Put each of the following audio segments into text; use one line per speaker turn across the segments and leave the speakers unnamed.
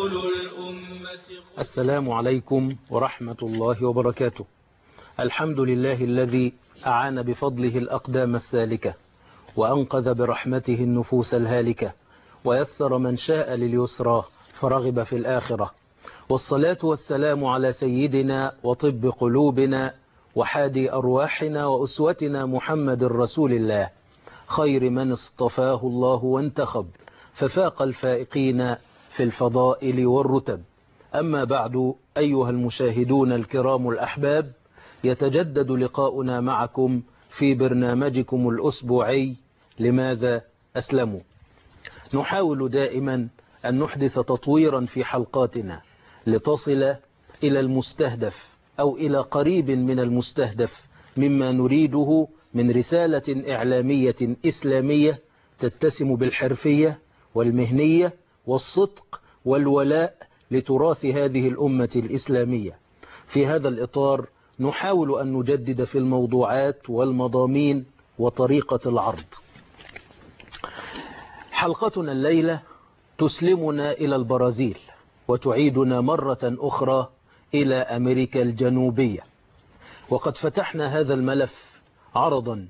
السلام عليكم ورحمة الله وبركاته. الحمد لله الذي أعان بفضله الأقدام السالكة، وأنقذ برحمته النفوس الهالكة، ويسر من شاء لليسرى فرغب في الآخرة. والصلاة والسلام على سيدنا وطب قلوبنا وحادي أرواحنا وأسوتنا محمد رسول الله، خير من اصطفاه الله وانتخب، ففاق الفائقين في الفضائل والرتب. أما بعد، أيها المشاهدون الكرام الأحباب، يتجدد لقاؤنا معكم في برنامجكم الأسبوعي لماذا أسلموا. نحاول دائما أن نحدث تطويرا في حلقاتنا لتصل إلى المستهدف أو إلى قريب من المستهدف مما نريده من رسالة إعلامية إسلامية تتسم بالحرفية والمهنية والصدق والولاء لتراث هذه الأمة الإسلامية. في هذا الإطار نحاول أن نجدد في الموضوعات والمضامين وطريقة العرض. حلقتنا الليلة تسلمنا إلى البرازيل وتعيدنا مرة أخرى إلى أمريكا الجنوبية، وقد فتحنا هذا الملف عرضا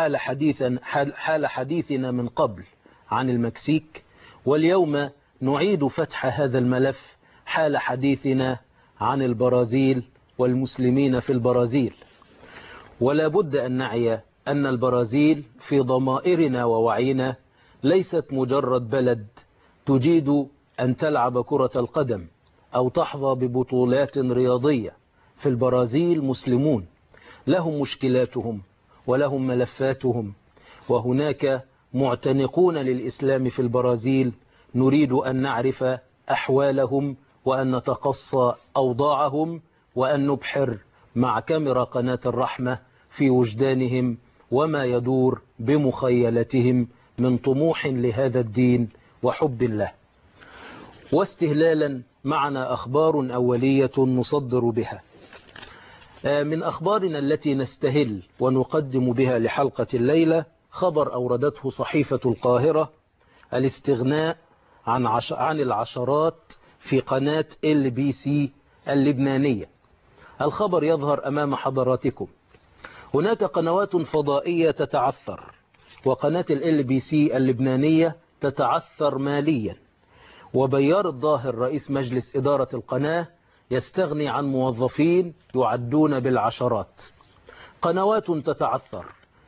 حال حديثنا من قبل عن المكسيك، واليوم نعيد فتح هذا الملف حال حديثنا عن البرازيل والمسلمين في البرازيل. ولا بد أن نعي أن البرازيل في ضمائرنا ووعينا ليست مجرد بلد تجيد أن تلعب كرة القدم أو تحظى ببطولات رياضية. في البرازيل مسلمون لهم مشكلاتهم ولهم ملفاتهم، وهناك معتنقون للإسلام في البرازيل نريد أن نعرف أحوالهم وأن نتقصى أوضاعهم وأن نبحر مع كاميرا قناة الرحمة في وجدانهم وما يدور بمخيلتهم من طموح لهذا الدين وحب الله. واستهلالا معنا أخبار أولية نصدر بها. من أخبارنا التي نستهل ونقدم بها لحلقة الليلة خبر أوردته صحيفة القاهرة: الاستغناء عن العشرات في قناة LBC اللبنانية. الخبر يظهر أمام حضراتكم. هناك قنوات فضائية تتعثر، وقناة LBC اللبنانية تتعثر ماليا، وبيار الظاهر رئيس مجلس إدارة القناة يستغني عن موظفين يعدون بالعشرات. قنوات تتعثر،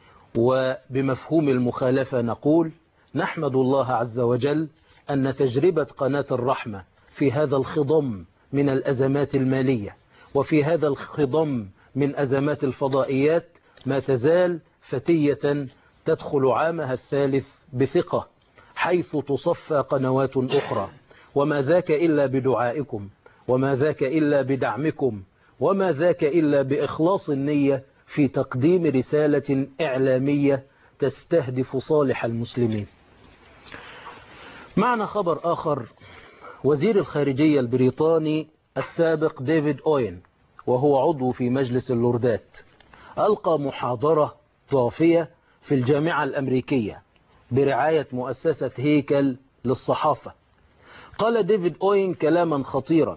وبمفهوم المخالفة نقول نحمد الله عز وجل أن تجربة قناة الرحمة في هذا الخضم من الأزمات المالية وفي هذا الخضم من أزمات الفضائيات ما تزال فتية تدخل عامها الثالث بثقة، حيث تصفى قنوات أخرى. وما ذاك إلا بدعائكم، وما ذاك إلا بدعمكم، وما ذاك إلا بإخلاص النية في تقديم رسالة إعلامية تستهدف صالح المسلمين. معنا خبر آخر: وزير الخارجية البريطاني السابق ديفيد أوين، وهو عضو في مجلس اللوردات، ألقى محاضرة ضافية في الجامعة الأمريكية برعاية مؤسسة هيكل للصحافة. قال ديفيد أوين كلاما خطيرا،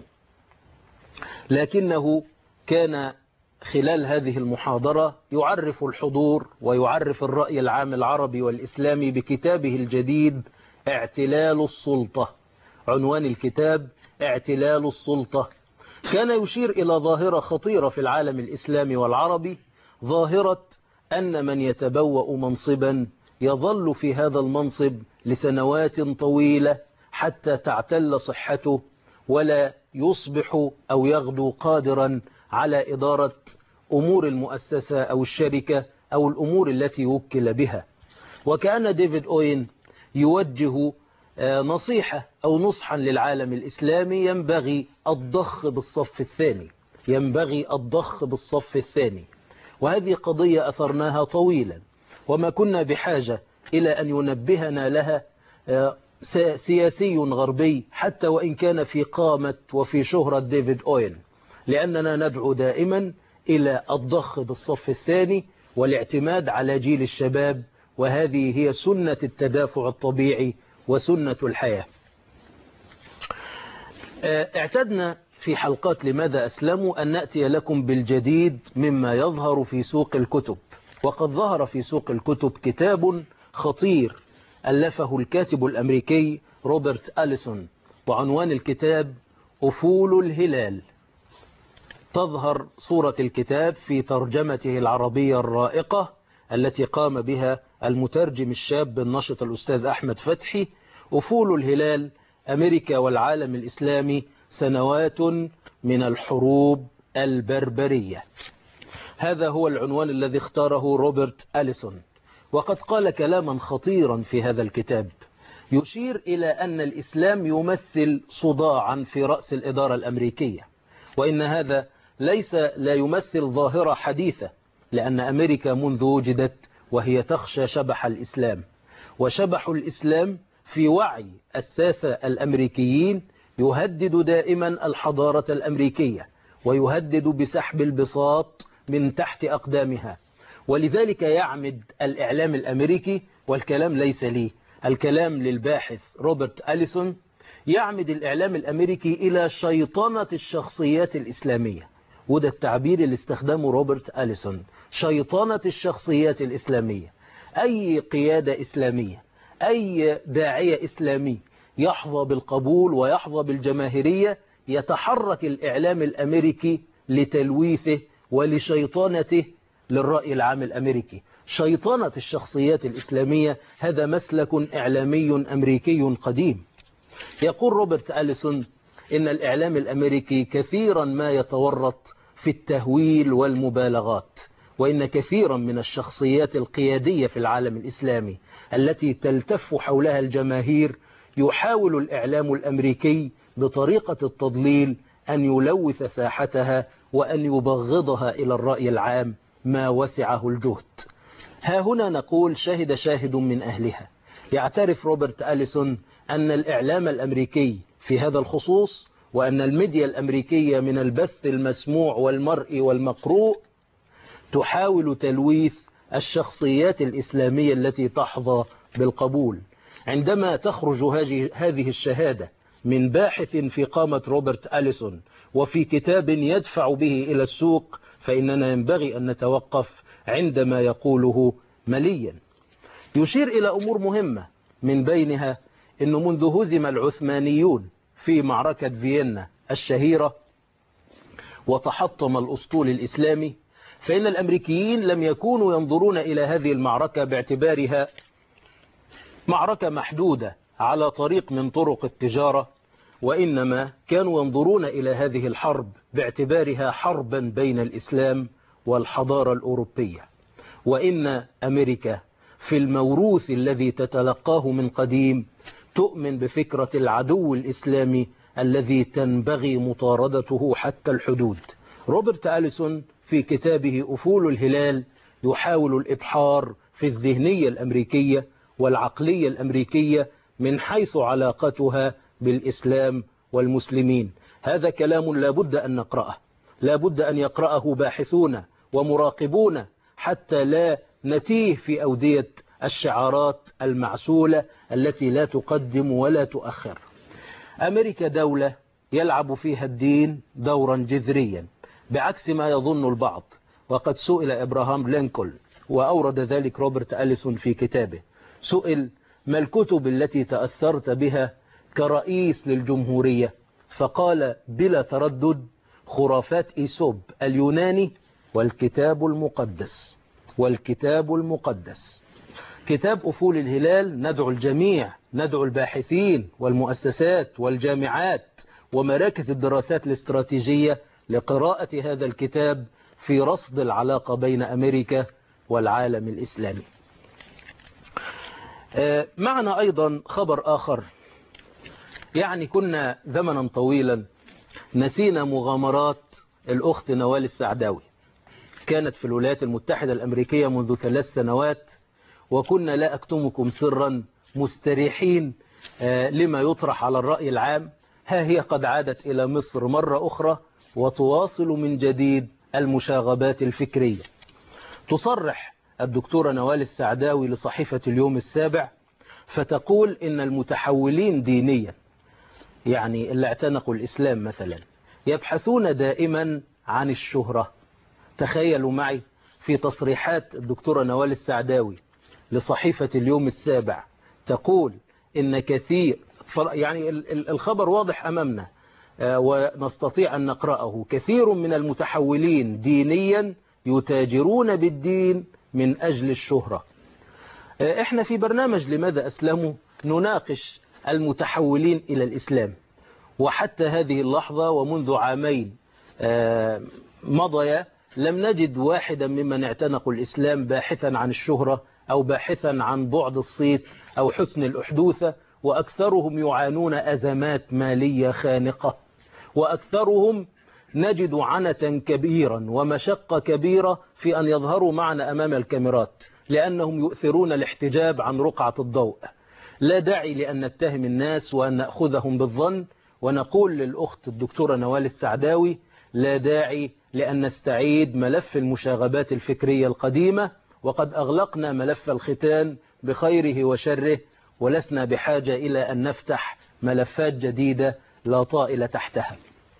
لكنه كان خلال هذه المحاضرة يعرف الحضور ويعرف الرأي العام العربي والإسلامي بكتابه الجديد اعتلال السلطة. عنوان الكتاب اعتلال السلطة. كان يشير إلى ظاهرة خطيرة في العالم الإسلامي والعربي، ظاهرة أن من يتبوأ منصبا يظل في هذا المنصب لسنوات طويلة حتى تعتل صحته، ولا يصبح أو يغدو قادرا على إدارة أمور المؤسسة أو الشركة أو الأمور التي وكل بها. وكأن ديفيد أوين يوجه نصيحة أو نصحا للعالم الإسلامي: ينبغي الضخ بالصف الثاني، ينبغي الضخ بالصف الثاني. وهذه قضية أثرناها طويلا، وما كنا بحاجة إلى أن ينبهنا لها سياسي غربي حتى وإن كان في قامة وفي شهرة ديفيد أوين، لأننا ندعو دائما إلى الضخ بالصف الثاني والاعتماد على جيل الشباب، وهذه هي سنة التدافع الطبيعي وسنة الحياة. اعتدنا في حلقات لماذا أسلموا أن نأتي لكم بالجديد مما يظهر في سوق الكتب. وقد ظهر في سوق الكتب كتاب خطير ألفه الكاتب الأمريكي روبرت أليسون، وعنوان الكتاب أفول الهلال. تظهر صورة الكتاب في ترجمته العربية الرائقة التي قام بها المترجم الشاب النشط الأستاذ أحمد فتحي. أفول الهلال: أمريكا والعالم الإسلامي، سنوات من الحروب البربرية. هذا هو العنوان الذي اختاره روبرت أليسون، وقد قال كلاما خطيرا في هذا الكتاب يشير إلى أن الإسلام يمثل صداعا في رأس الإدارة الأمريكية، وإن هذا لا يمثل ظاهرة حديثة، لأن أمريكا منذ وجدت وهي تخشى شبح الإسلام، وشبح الإسلام في وعي الساسة الأمريكيين يهدد دائما الحضارة الأمريكية، ويهدد بسحب البساط من تحت أقدامها. ولذلك يعمد الإعلام الأمريكي، والكلام ليس لي، الكلام للباحث روبرت أليسون، يعمد الإعلام الأمريكي إلى شيطنة الشخصيات الإسلامية. وده التعبير اللي استخدمه روبرت أليسون، شيطنة الشخصيات الإسلامية. أي قيادة إسلامية، أي داعية إسلامي يحظى بالقبول ويحظى بالجماهيرية، يتحرك الإعلام الأمريكي لتلويثه ولشيطنته للرأي العام الأمريكي. شيطنة الشخصيات الإسلامية هذا مسلك إعلامي أمريكي قديم. يقول روبرت أليسون إن الإعلام الأمريكي كثيرا ما يتورط في التهويل والمبالغات، وإن كثيرا من الشخصيات القيادية في العالم الإسلامي التي تلتف حولها الجماهير يحاول الإعلام الأمريكي بطريقة التضليل أن يلوث ساحتها وأن يبغضها إلى الرأي العام ما وسعه الجهد. ها هنا نقول شهد شاهد من أهلها. يعترف روبرت أليسون أن الإعلام الأمريكي في هذا الخصوص، وأن الميديا الأمريكية من البث المسموع والمرئي والمقروء تحاول تلويث الشخصيات الإسلامية التي تحظى بالقبول. عندما تخرج هذه الشهادة من باحث في قامة روبرت أليسون وفي كتاب يدفع به إلى السوق، فإننا ينبغي أن نتوقف عندما يقوله مليا. يشير إلى أمور مهمة، من بينها أنه منذ هزم العثمانيون في معركة فيينا الشهيرة وتحطم الأسطول الإسلامي، فإن الأمريكيين لم يكونوا ينظرون إلى هذه المعركة باعتبارها معركة محدودة على طريق من طرق التجارة، وإنما كانوا ينظرون إلى هذه الحرب باعتبارها حربا بين الإسلام والحضارة الأوروبية. وإن أمريكا في الموروث الذي تتلقاه من قديم تؤمن بفكرة العدو الإسلامي الذي تنبغي مطاردته حتى الحدود. روبرت أليسون في كتابه أفول الهلال يحاول الإبحار في الذهنية الأمريكية والعقلية الأمريكية من حيث علاقتها بالإسلام والمسلمين. هذا كلام لا بد أن نقرأه، لا بد أن يقرأه باحثون ومراقبون، حتى لا نتيه في أودية الشعارات المعسولة التي لا تقدم ولا تؤخر. أمريكا دولة يلعب فيها الدين دورا جذريا بعكس ما يظن البعض. وقد سئل إبراهام لينكولن، وأورد ذلك روبرت أليسون في كتابه، سئل: ما الكتب التي تأثرت بها كرئيس للجمهورية؟ فقال بلا تردد: خرافات إيسوب اليوناني والكتاب المقدس. والكتاب المقدس. كتاب أفول الهلال ندعو الجميع، ندعو الباحثين والمؤسسات والجامعات ومراكز الدراسات الاستراتيجية لقراءة هذا الكتاب في رصد العلاقة بين أمريكا والعالم الإسلامي. معنا أيضا خبر آخر، يعني كنا زمنا طويلا نسينا مغامرات الأخت نوال السعداوي. كانت في الولايات المتحدة الأمريكية منذ 3 سنوات، وكنا لا أكتمكم سرا مستريحين لما يطرح على الرأي العام. ها هي قد عادت إلى مصر مرة أخرى وتواصل من جديد المشاغبات الفكرية. تصرح الدكتورة نوال السعداوي لصحيفة اليوم السابع فتقول إن المتحولين دينيا يعني اللي اعتنقوا الإسلام مثلا يبحثون دائما عن الشهرة. تخيلوا معي في تصريحات الدكتورة نوال السعداوي لصحيفة اليوم السابع تقول إن كثير، يعني الخبر واضح أمامنا ونستطيع أن نقرأه، كثير من المتحولين دينيا يتاجرون بالدين من أجل الشهرة. احنا في برنامج لماذا أسلموا نناقش المتحولين إلى الإسلام، وحتى هذه اللحظة ومنذ عامين مضيا لم نجد واحدا ممن اعتنقوا الإسلام باحثا عن الشهرة أو باحثا عن بعد الصيت أو حسن الأحدوثة، وأكثرهم يعانون أزمات مالية خانقة، وأكثرهم نجد عنة كبيرا ومشقة كبيرة في أن يظهروا معنا أمام الكاميرات، لأنهم يؤثرون الاحتجاب عن رقعة الضوء. لا داعي لأن نتهم الناس وأن نأخذهم بالظن، ونقول للأخت الدكتورة نوال السعداوي لا داعي لأن نستعيد ملف المشاغبات الفكرية القديمة، وقد أغلقنا ملف الختان بخيره وشره، ولسنا بحاجة إلى أن نفتح ملفات جديدة لا طائل تحتها.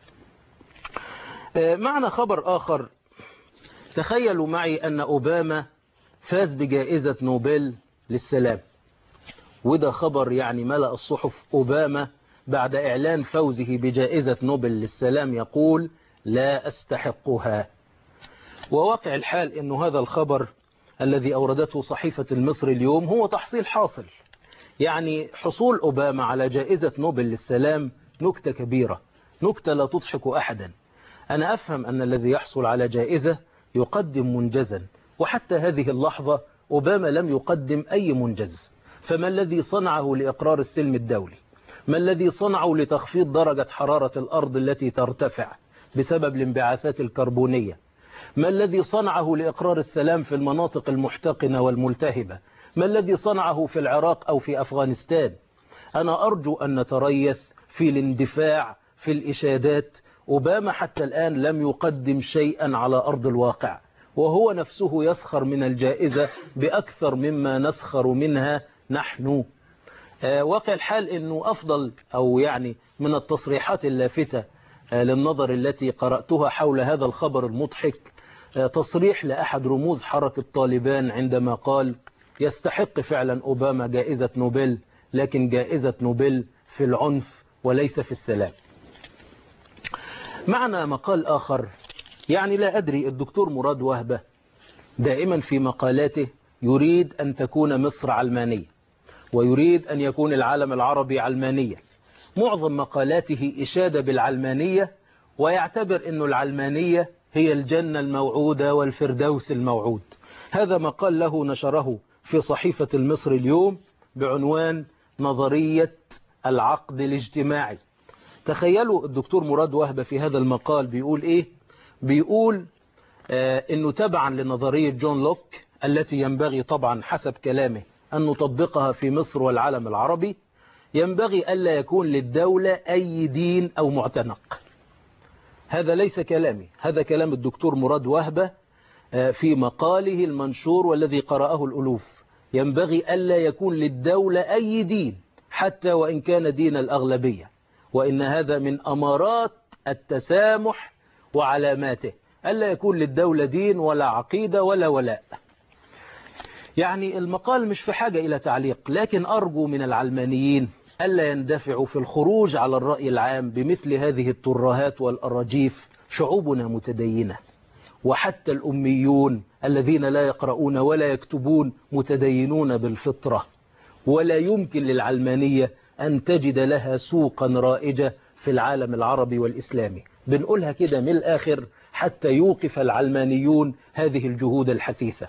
معنا خبر آخر. تخيلوا معي أن أوباما فاز بجائزة نوبل للسلام، وده خبر يعني ملأ الصحف. أوباما بعد إعلان فوزه بجائزة نوبل للسلام يقول لا أستحقها. وواقع الحال أن هذا الخبر الذي أوردته صحيفة المصري اليوم هو تحصيل حاصل. يعني حصول أوباما على جائزة نوبل للسلام نكتة كبيرة، نكتة لا تضحك أحدا. أنا أفهم أن الذي يحصل على جائزة يقدم منجزا، وحتى هذه اللحظة أوباما لم يقدم أي منجز. فما الذي صنعه لإقرار السلم الدولي؟ ما الذي صنعه لتخفيض درجة حرارة الأرض التي ترتفع بسبب الانبعاثات الكربونية؟ ما الذي صنعه لإقرار السلام في المناطق المحتقنة والملتهبة؟ ما الذي صنعه في العراق أو في أفغانستان؟ أنا أرجو أن نتريث في الاندفاع في الإشادات. أوباما حتى الآن لم يقدم شيئا على أرض الواقع، وهو نفسه يسخر من الجائزة بأكثر مما نسخر منها نحن. واقع الحال أنه أفضل أو يعني من التصريحات اللافتة للنظر التي قرأتها حول هذا الخبر المضحك تصريح لأحد رموز حركة طالبان عندما قال يستحق فعلا أوباما جائزة نوبل، لكن جائزة نوبل في العنف وليس في السلام. معنا مقال آخر. يعني لا أدري، الدكتور مراد وهبة دائما في مقالاته يريد أن تكون مصر علمانية، ويريد أن يكون العالم العربي علمانية. معظم مقالاته إشادة بالعلمانية، ويعتبر أن العلمانية هي الجنة الموعودة والفردوس الموعود. هذا مقال له نشره في صحيفة المصري اليوم بعنوان نظرية العقد الاجتماعي. تخيلوا الدكتور مراد وهبة في هذا المقال بيقول إيه؟ بيقول أنه تبعا لنظرية جون لوك التي ينبغي طبعا حسب كلامه أن نطبقها في مصر والعالم العربي، ينبغي ألا يكون للدولة أي دين أو معتنق. هذا ليس كلامي، هذا كلام الدكتور مراد وهبة في مقاله المنشور والذي قرأه الألوف. ينبغي ألا يكون للدولة أي دين حتى وإن كان دين الأغلبية، وإن هذا من أمارات التسامح وعلاماته. ألا يكون للدولة دين ولا عقيدة ولا ولاء. يعني المقال مش في حاجة إلى تعليق، لكن أرجو من العلمانيين ألا يندفعوا في الخروج على الرأي العام بمثل هذه الترهات والأراجيف. شعوبنا متدينة، وحتى الأميون الذين لا يقرؤون ولا يكتبون متدينون بالفطرة، ولا يمكن للعلمانية أن تجد لها سوقا رائجة في العالم العربي والإسلامي. بنقولها كده من الآخر حتى يوقف العلمانيون هذه الجهود الحثيثة.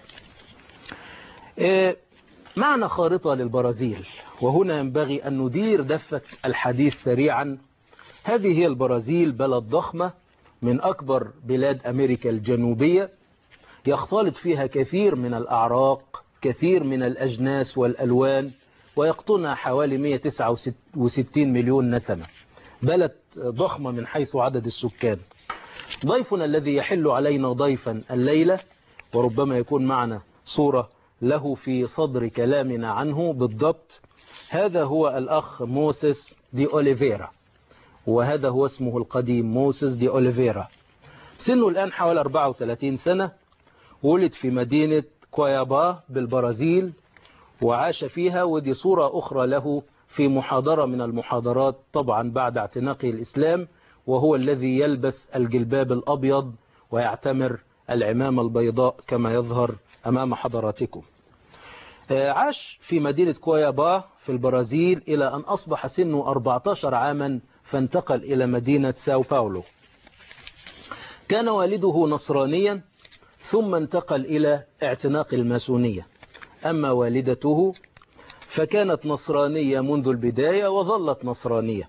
معنا خارطة للبرازيل، وهنا ينبغي أن ندير دفة الحديث سريعا. هذه هي البرازيل، بلد ضخمة من أكبر بلاد أمريكا الجنوبية، يختلط فيها كثير من الأعراق، كثير من الأجناس والألوان، ويقطنها حوالي 169 مليون نسمة. بلد ضخمة من حيث عدد السكان. ضيفنا الذي يحل علينا ضيفا الليلة، وربما يكون معنا صورة له في صدر كلامنا عنه بالضبط، هذا هو الأخ موسيس دي أوليفيرا. وهذا هو اسمه القديم موسيس دي أوليفيرا. سنه الآن حوالي 34 سنة. ولد في مدينة كويابا بالبرازيل وعاش فيها، ودي صورة أخرى له في محاضرة من المحاضرات طبعا بعد اعتناقه الإسلام، وهو الذي يلبس الجلباب الأبيض ويعتمر العمامة البيضاء كما يظهر أمام حضراتكم. عاش في مدينة كويابا في البرازيل إلى أن أصبح سنه 14 عاما فانتقل إلى مدينة ساو باولو. كان والده نصرانيا ثم انتقل إلى اعتناق الماسونية. أما والدته فكانت نصرانية منذ البداية وظلت نصرانية.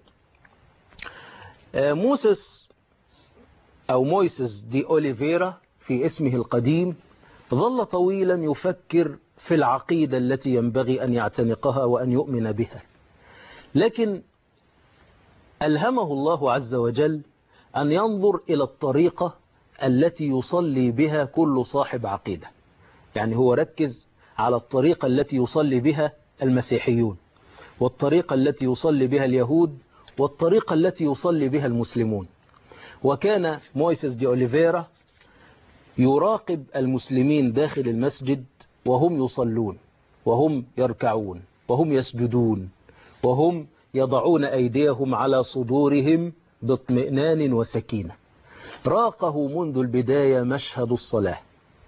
مويسيس دي أوليفيرا في اسمه القديم ظل طويلا يفكر في العقيدة التي ينبغي أن يعتنقها وأن يؤمن بها، لكن ألهمه الله عز وجل أن ينظر إلى الطريقة التي يصلي بها كل صاحب عقيدة. يعني هو ركز على الطريقة التي يصلي بها المسيحيون، والطريقة التي يصلي بها اليهود، والطريقة التي يصلي بها المسلمون. وكان مويسيس دي أوليفيرا يراقب المسلمين داخل المسجد وهم يصلون وهم يركعون وهم يسجدون وهم يضعون أيديهم على صدورهم باطمئنان وسكينة. راقه منذ البداية مشهد الصلاة،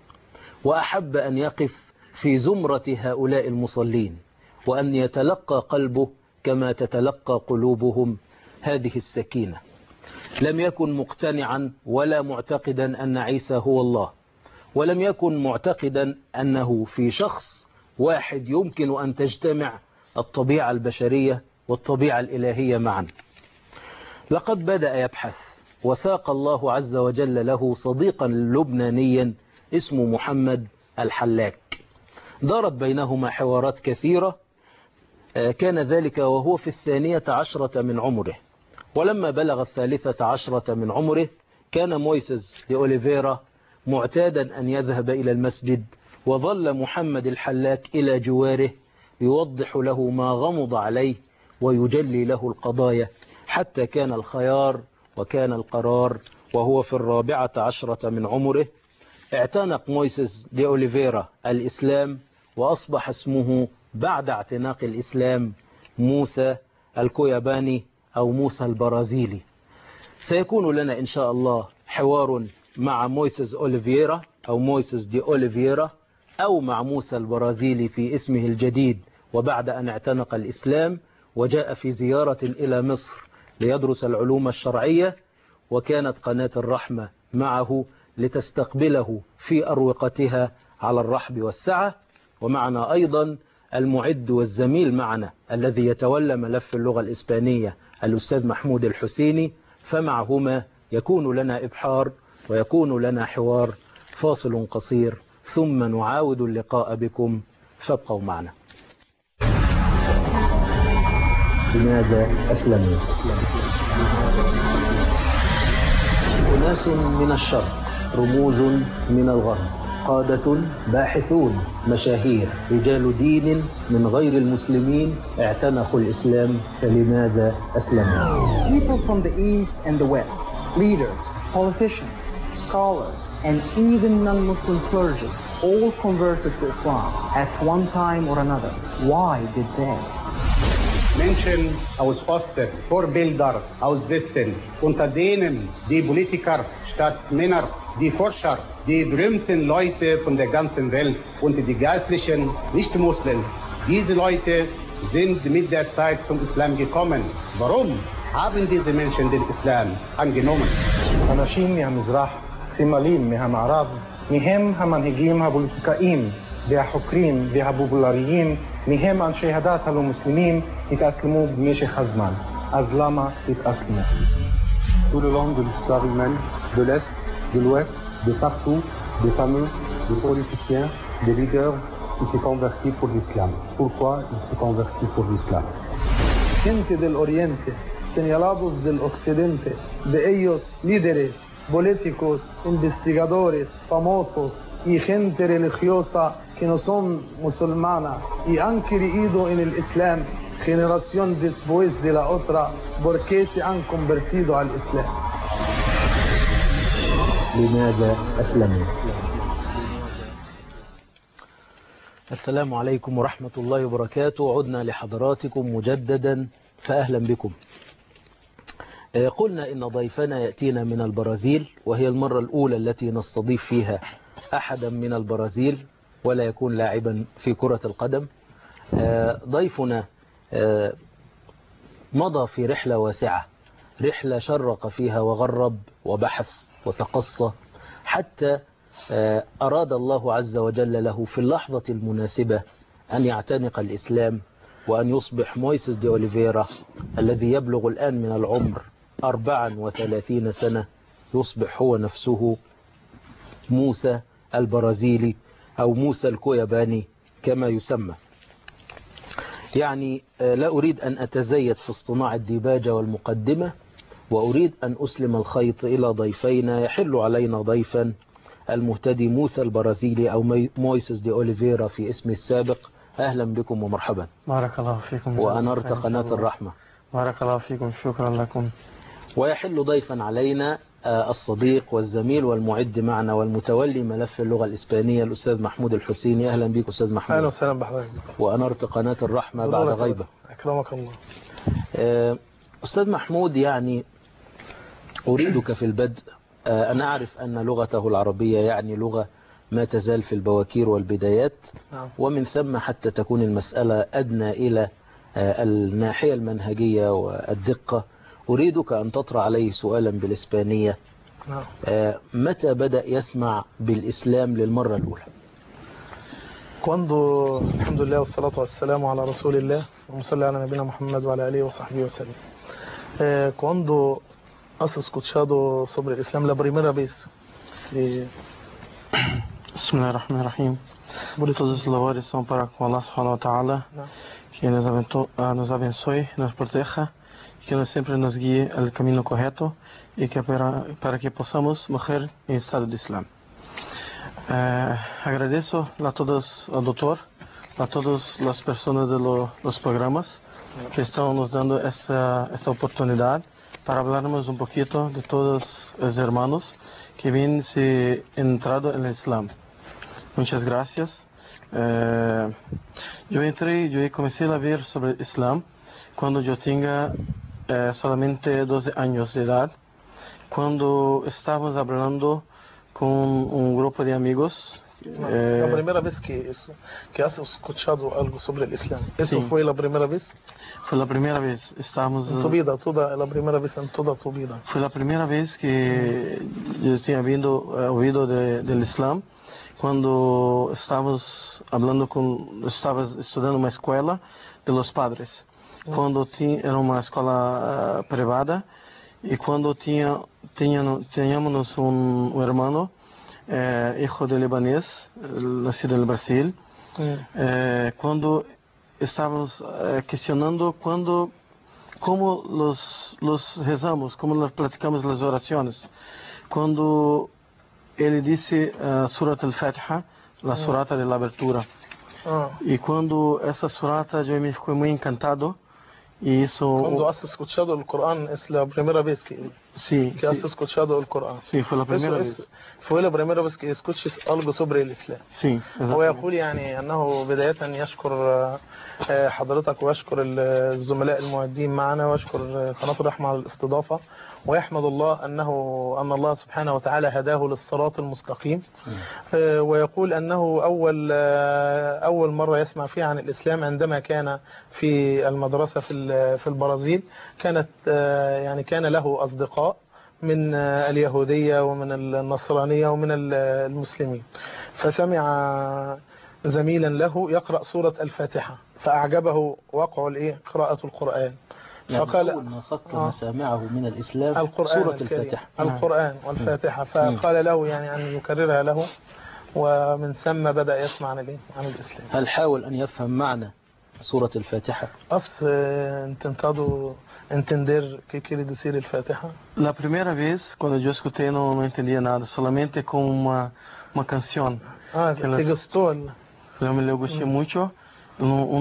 وأحب أن يقف في زمرة هؤلاء المصلين وأن يتلقى قلبه كما تتلقى قلوبهم هذه السكينة. لم يكن مقتنعا ولا معتقدا أن عيسى هو الله، ولم يكن معتقدا أنه في شخص واحد يمكن أن تجتمع الطبيعة البشرية والطبيعة الإلهية معا. لقد بدأ يبحث، وساق الله عز وجل له صديقا لبنانيا اسمه محمد الحلاك. دارت بينهما حوارات كثيرة. كان ذلك وهو في 12 من عمره، ولما بلغ 13 من عمره كان مويسيس دي أوليفيرا معتادا أن يذهب إلى المسجد، وظل محمد الحلاك إلى جواره يوضح له ما غمض عليه ويجلي له القضايا، حتى كان الخيار وكان القرار وهو في 14 من عمره. اعتنق مويسيس دي أوليفيرا الإسلام، وأصبح اسمه بعد اعتناق الإسلام موسى الكوياباني أو موسى البرازيلي. سيكون لنا إن شاء الله حوار مع مويسيس أوليفيرا أو مويسيس دي أوليفيرا أو مع موسى البرازيلي في اسمه الجديد وبعد أن اعتنق الإسلام وجاء في زيارة إلى مصر ليدرس العلوم الشرعية، وكانت قناة الرحمة معه لتستقبله في أروقتها على الرحب والسعة. ومعنا أيضا المعد والزميل معنا الذي يتولى ملف اللغة الإسبانية الأستاذ محمود الحسيني، فمعهما يكون لنا إبحار ويكون لنا حوار. فاصل قصير ثم نعاود اللقاء بكم، فابقوا معنا. لماذا أسلموا؟ أناس من الشرق، رموز من الغرب، قادة، باحثون، مشاهير، رجال دين من غير المسلمين اعتنقوا الإسلام، فلماذا أسلموا؟
People from the East and the West, leaders, politicians, scholars, and even non-Muslim clergy all converted to Islam at one time or another. Why did they?
Menschen aus Osten, Vorbilder aus Westen, unter denen die Politiker statt Männer, die Forscher, die berühmten Leute von der ganzen Welt und die geistlichen Nicht-Muslims. Diese Leute sind mit der Zeit zum Islam gekommen. Warum haben diese Menschen den Islam angenommen?
אנשים מהמזרח, סמלים מהמערב, מהם המנהיגים הפוליטיקאים והחוקרים והפופולריים, מהם אנשי הדת הלא מוסלמים, התאסלמו במשך הזמן. אז למה התאסלמו?
Tout le long de l'histoire humaine, de l'Est, de l'Ouest, de partout, des fameux, des politiciens, des leaders qui se convertissent pour l'islam. Pourquoi ils se convertissent pour l'islam?
Gente del Oriente, señalados del Occidente, de ellos líderes, políticos, investigadores, famosos y gente religiosa que no son musulmana y han creído en el Islam, generación después de la otra, ¿por qué se han convertido al Islam?
لماذا أسلموا؟ السلام عليكم ورحمة الله وبركاته. عدنا لحضراتكم مجددا فأهلا بكم. قلنا إن ضيفنا يأتينا من البرازيل، وهي المرة الأولى التي نستضيف فيها أحدا من البرازيل ولا يكون لاعبا في كرة القدم. ضيفنا مضى في رحلة واسعة، رحلة شرق فيها وغرب وبحث وتقصى، حتى أراد الله عز وجل له في اللحظة المناسبة أن يعتنق الإسلام وأن يصبح مويسيس دي أوليفيرا الذي يبلغ الآن من العمر 34 سنة يصبح هو نفسه موسى البرازيلي أو موسى الكويباني كما يسمى. يعني لا أريد أن أتزيد في اصطناع الديباجة والمقدمة، وأريد أن أسلم الخيط إلى ضيفينا. يحل علينا ضيفا المهتدي موسى البرازيلي أو مويسيس دي أوليفيرا في اسمه السابق. أهلا بكم ومرحبا.
بارك الله فيكم.
وأنرت قناة الرحمة.
بارك الله فيكم، شكرا لكم.
ويحل ضيفا علينا الصديق والزميل والمعد معنا والمتولي ملف اللغة الإسبانية الأستاذ محمود الحسيني. أهلا بك أستاذ محمود.
أهلا وسهلا بحضرتك.
وأنرت قناة الرحمة بعد غيبة.
أكرمك الله.
أستاذ محمود، يعني أريدك في البدء أنا أعرف أن لغته العربية يعني لغة ما تزال في البواكير والبدايات، ومن ثم حتى تكون المسألة أدنى إلى الناحية المنهجية والدقة. أريدك أن تطرح عليه سؤالا بالإسبانية. متى بدأ يسمع بالإسلام للمرة الأولى؟
Cuando, alhamdulillah, wassalatu wassalamu ala rasulillah, wa salli ala nabina Muhammad wa ala alihi wa sahbihi wa sallam. Cuando has escuchado sobre el Islam la primera vez?
Bismillahirrahmanirrahim. Todos os louvores são para Allah subhanahu wa ta'ala, que nos abençoe, nos proteja, que nos sempre nos guie ao caminho correto e que para que possamos morrer em estado de Islam. Agradeço a todos, ao doutor, a todas as pessoas dos programas que estão nos dando esta oportunidade para hablarmos um pouquinho de todos os irmãos que vêm se entrado no Islam. Muitas graças. Eu comecei a ver sobre o Islam quando eu tinha solamente 12 anos de idade, quando estávamos falando com grupo de amigos.
La primera vez que has escuchado algo sobre el Islam, ¿eso fue la primera vez?
Fue la primera vez. Estamos
en tu vida, la primera vez en toda tu vida.
Fue la primera vez que yo tinha ouvido del Islam, quando estávamos estudando uma escola de los padres, quando era uma escola privada e quando tínhamos um irmão hijo de libanês, nascido no Brasil, quando estávamos questionando como los rezamos, como nós praticamos as orações, quando ele disse Surat al-Fatiha, a surata de la abertura, e quando essa surata eu me fiquei muito encantado. Y eso,
cuando has escuchado el Corán, es la primera vez que has escuchado el Corán.
Sí, fue la primera vez.
Fue la primera vez que escuchas algo sobre el Islam.
Sí.
هو يقول يعني أنه بداية يشكر حضرتك ويشكر الزملاء المعدين معنا ويشكر قناة الرحمة على الاستضافة، ويحمد الله أن الله سبحانه وتعالى هداه للصراط المستقيم. ويقول أنه أول مرة يسمع فيها عن الإسلام عندما كان في المدرسة في البرازيل. كان له أصدقاء من اليهودية ومن النصرانية ومن المسلمين، فسمع زميلا له يقرأ سورة الفاتحة فأعجبه وقع قراءة القرآن،
فقال أول ما صك مسامعه من الإسلام سورة الفاتحة،
القرآن والفاتحة، فقال له يعني أن يكررها له، ومن ثم بدأ يسمع عن الإسلام.
هل حاول أن يفهم معنى سورة الفاتحة؟
¿Has intentado entender qué quiere decir el Fatiha?
La primera vez cuando yo escuché no entendía nada, solamente con una canción.
¿Te gustó?
Eu me gostei muito.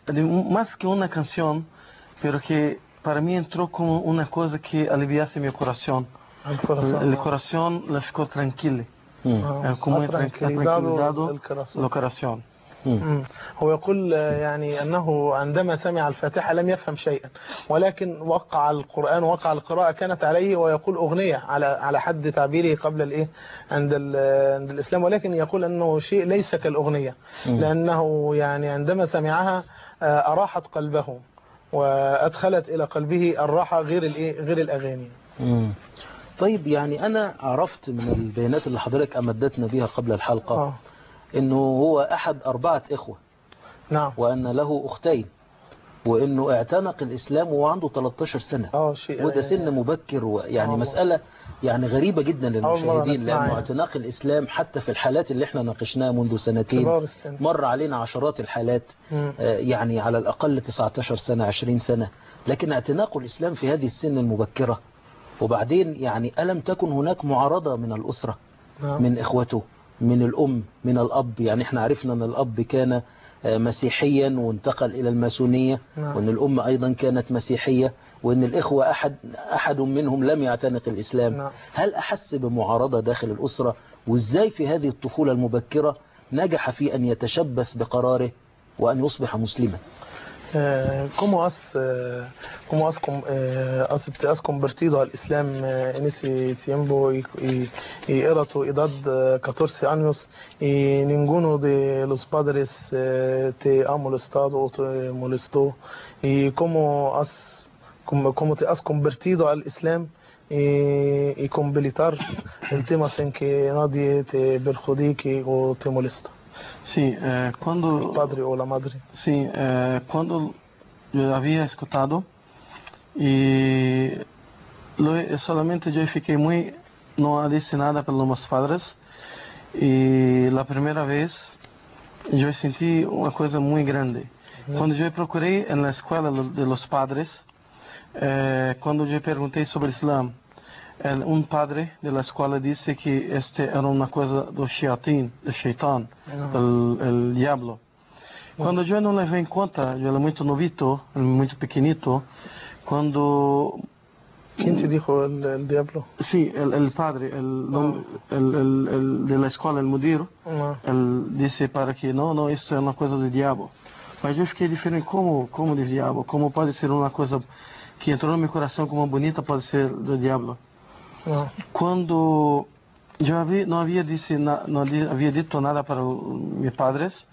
más que una canción, pero que para mí entró como una cosa que aliviase mi corazón. El corazón le ficó tranquilo. como
ha tranquilizado
الكراسيون.
هو يقول يعني أنه عندما سمع الفاتحة لم يفهم شيئا، ولكن وقع القرآن ووقع القراءة كانت عليه، ويقول أغنية على حد تعبيره قبل الإيه عند الإسلام، ولكن يقول أنه شيء ليس كالأغنية، لأنه يعني عندما سمعها أراحت قلبه وأدخلت إلى قلبه الراحة غير الأغاني.
طيب يعني أنا عرفت من البيانات اللي حضرتك أمدتنا بها قبل الحلقة إنه هو أحد 4 إخوة.
نعم.
وأن له أختين، وإنه اعتنق الإسلام وعنده 13 سنة. وده سن مبكر، ويعني مسألة يعني غريبة جدا للمشاهدين، لأنه اعتناق الإسلام حتى في الحالات اللي احنا ناقشناها منذ سنتين مر علينا عشرات الحالات، يعني على الأقل 19 سنة 20 سنة، لكن اعتناق الإسلام في هذه السن المبكرة. وبعدين يعني ألم تكن هناك معارضة من الأسرة، من إخوته، من الأم، من الأب؟ يعني احنا عرفنا أن الأب كان مسيحيا وانتقل إلى الماسونية، وأن الأم أيضا كانت مسيحية، وأن الإخوة أحد منهم لم يعتنق الإسلام. هل أحس بمعارضة داخل الأسرة؟ وإزاي في هذه الطفولة المبكرة نجح في أن يتشبث بقراره وأن يصبح مسلما؟
¿Cómo has convertido al Islam en ese tiempo y era tu edad 14 años y ninguno de los padres te ha molestado o te molestó? ¿Y cómo te has convertido al Islam y completar el tema sin que nadie te perjudique o te molesta?
Sí, cuando
el padre o la madre.
Sí, cuando yo había escuchado y solamente yo fiquei no disse nada para meus padres, y la primera vez yo sentí una cosa muy grande. Cuando yo procuré en la escuela de los padres, cuando yo pregunté sobre el Islam, un padre de la escola disse que era uma coisa do Shaitan, el diablo. Quando eu não levei em conta, eu era muito novito, muito pequenito, quando...
¿Quién te dijo el diablo?
Sí, el padre, el de la escola, el mudir, ele disse para que não, isso é uma coisa do diabo. Mas eu fiquei diferente, como de diabo? Como pode ser uma coisa que entrou no meu coração como bonita, pode ser do diabo? Quando eu não havia dito nada para meus padres,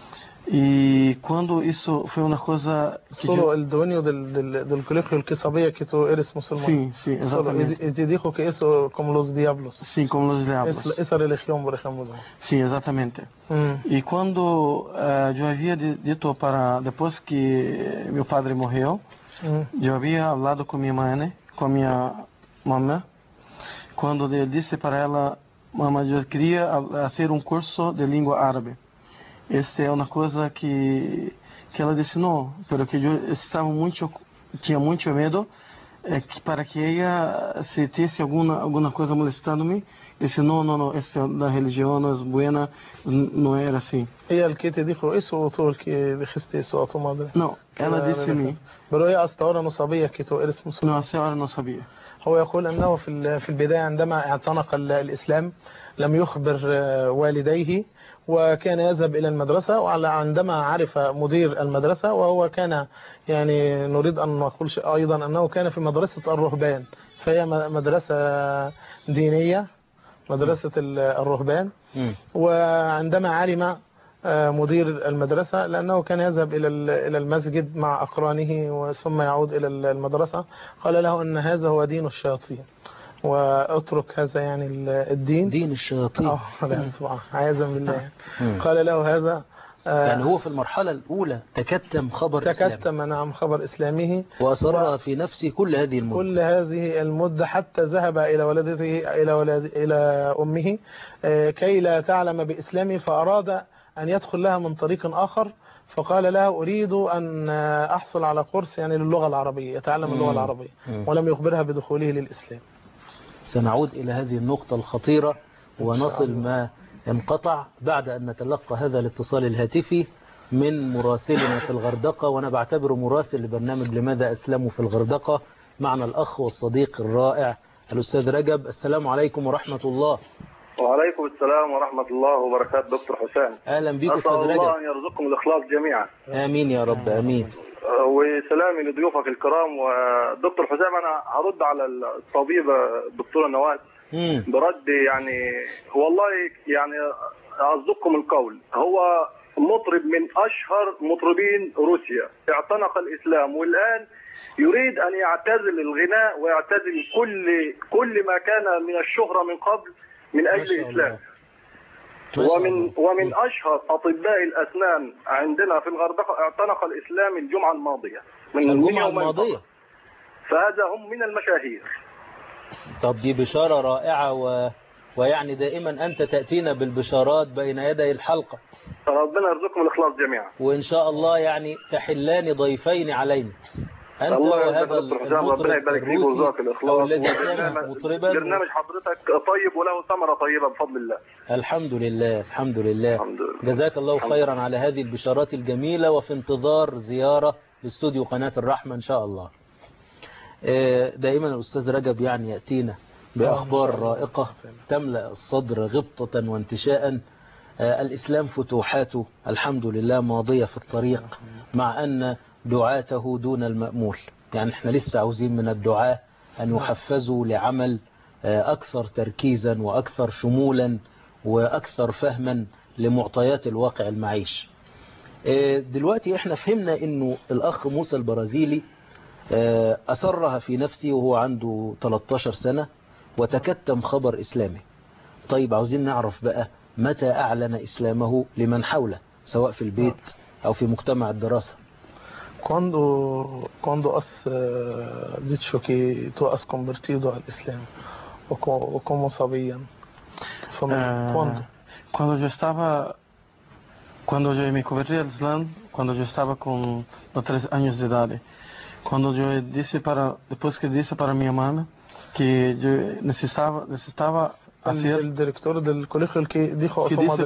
e quando isso foi uma coisa que
solo el dueño del colegio el que sabía que tú eres musulmán.
Sí, exatamente.
Y te dijo que eso como los diablos.
Sí, como los diablos.
Esa religión, por ejemplo.
Sí, exatamente. E quando eu havia dito depois que meu padre morreu, eu havia falado com minha mãe, com minha mamãe, quando eu disse para ela, mamãe, eu queria fazer curso de língua árabe. Essa é uma coisa que ela disse não, porque eu tinha muito medo para que ela, se tivesse alguma coisa molestando-me, disse não, essa da religião não é boa, não era assim.
Ella el que te dijo eso o tú el que dijiste eso a tu madre?
No, ela disse-me.
Pero ella hasta ahora no sabía que tú eres musulmán.
No, hasta ahora no sabía.
هو يقول أنه في البداية عندما اعتنق الإسلام لم يخبر والديه، وكان يذهب إلى المدرسة، وعندما عرف مدير المدرسة، وهو كان يعني نريد أن نقول أيضا أنه كان في مدرسة الرهبان، فهي مدرسة دينية، مدرسة الرهبان. وعندما علم مدير المدرسة، لأنه كان يذهب إلى المسجد مع أقرانه ثم يعود إلى المدرسة، قال له أن هذا هو دين الشياطين واترك هذا يعني الدين
دين الشياطين.
عياذا بالله. قال له هذا
يعني هو في المرحلة الأولى تكتم خبر إسلامه.
نعم، خبر إسلامه،
وأصر في نفسه كل هذه المدة
حتى ذهب إلى والدته إلى أمه كي لا تعلم بإسلامه، فأراد أن يدخل لها من طريق آخر، فقال لها أريد أن أحصل على كورس يعني للغة العربية، يتعلم اللغة العربية، ولم يخبرها بدخوله للإسلام.
سنعود إلى هذه النقطة الخطيرة ونصل ما انقطع بعد أن نتلقى هذا الاتصال الهاتفي، من مراسلنا في الغردقة، وأنا بعتبره مراسل لبرنامج لماذا أسلموا في الغردقة. معنا الأخ والصديق الرائع الأستاذ رجب. السلام عليكم ورحمة الله.
وعليكم السلام ورحمة الله وبركاته. دكتور حسام،
أهلا بك
أسأل
أستاذ رجب.
الله أن يرزقكم الإخلاص جميعا.
آمين يا رب آمين.
وسلامي لضيوفك الكرام. ودكتور حسام، أنا هرد على الطبيبة الدكتورة نواة برد يعني والله يعني أصدقكم القول. هو مطرب من أشهر مطربين روسيا، اعتنق الإسلام والآن يريد أن يعتزل الغناء ويعتزل كل ما كان من الشهرة من قبل من أجل الإسلام. ومن أشهر أطباء الأسنان عندنا في الغردقة اعتنق الإسلام الجمعة الماضية من يومين، فهذا هم من المشاهير.
طب دي بشارة رائعة ويعني دائما أنت تأتينا بالبشارات بين يدي الحلقة.
ربنا يرزقكم الإخلاص جميعا.
وإن شاء الله يعني تحلان ضيفين علينا. أنت وهذا المطرب الروسي أو الذي كان مطربا.
برنامج حضرتك طيب وله ثمرة طيبة بفضل الله.
الحمد لله الحمد لله. جزاك الله خيرا على هذه البشارات الجميلة، وفي انتظار زيارة لاستوديو قناة الرحمة إن شاء الله. دائما الأستاذ رجب يعني يأتينا بأخبار رائقة تملأ الصدر غبطة وانتشاء. الإسلام فتوحاته الحمد لله ماضية في الطريق، مع أن دعاته دون المأمول. يعني احنا لسه عاوزين من الدعاة أن يحفزوا لعمل أكثر تركيزا وأكثر شمولا وأكثر فهما لمعطيات الواقع المعيش. دلوقتي احنا فهمنا أنه الأخ موسى البرازيلي أسرها في نفسه وهو عنده 13 سنة وتكتم خبر إسلامي. طيب عاوزين نعرف بقى متى أعلن إسلامه لمن حوله سواء في البيت أو في مجتمع الدراسة.
Quando has dicho que tú has convertido al Islam, o cómo sabían?
Cuando yo me convertí al Islam, cuando yo estaba con los 3 años de edad, cuando yo después que dije para mi mamá que yo necesitaba hacer
el director del colegio el que dijo a su madre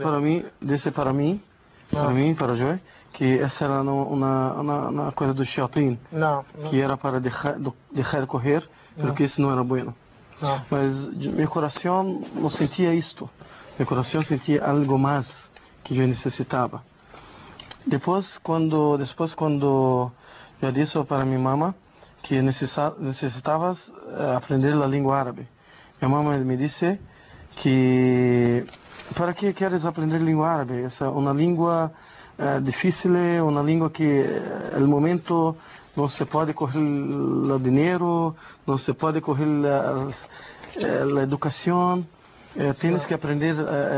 para yo que essa era uma coisa do shayatin, que era para deixar correr, porque isso não era bueno. Mas meu coração não sentia isto. Meu coração sentia algo mais que eu necessitava. Depois quando eu disse para minha mãe que necessitava aprender a língua árabe, minha mãe me disse que para que queres aprender língua árabe? Essa é uma língua difícil, uma língua que no momento não se pode correr o dinheiro, não se pode correr a educação. Tens que aprender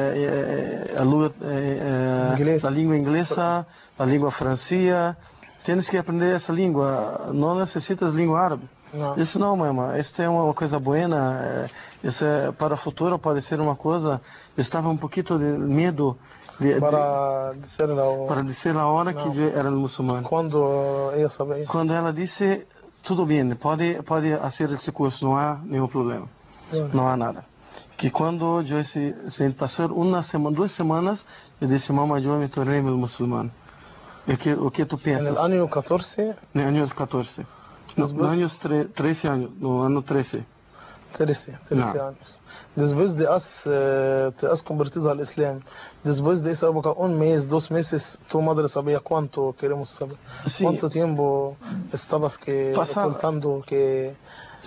a língua inglesa, a língua francesa. Tens que aprender essa língua. Não necessitas língua árabe. Isso não, mamãe. Isso é uma coisa boa. Isso para o futuro pode ser uma coisa. Eu estava um pouquinho de medo para dizer a hora que eu era muçulmano. Quando ela disse tudo bem, pode fazer esse curso, não há nenhum problema, não há nada. Que quando eu se passar 2 semanas, eu disse mamãe, eu me tornei muçulmano. O que tu pensas?
No ano 14?
No ano 14. No ano 13 anos, no ano 13.
13 anos. Depois de te has convertido al Islam, depois de esa época, 1 mes, 2 meses, tu madre sabía cuánto queremos saber. Sí. ¿Cuánto tiempo estabas ocultando que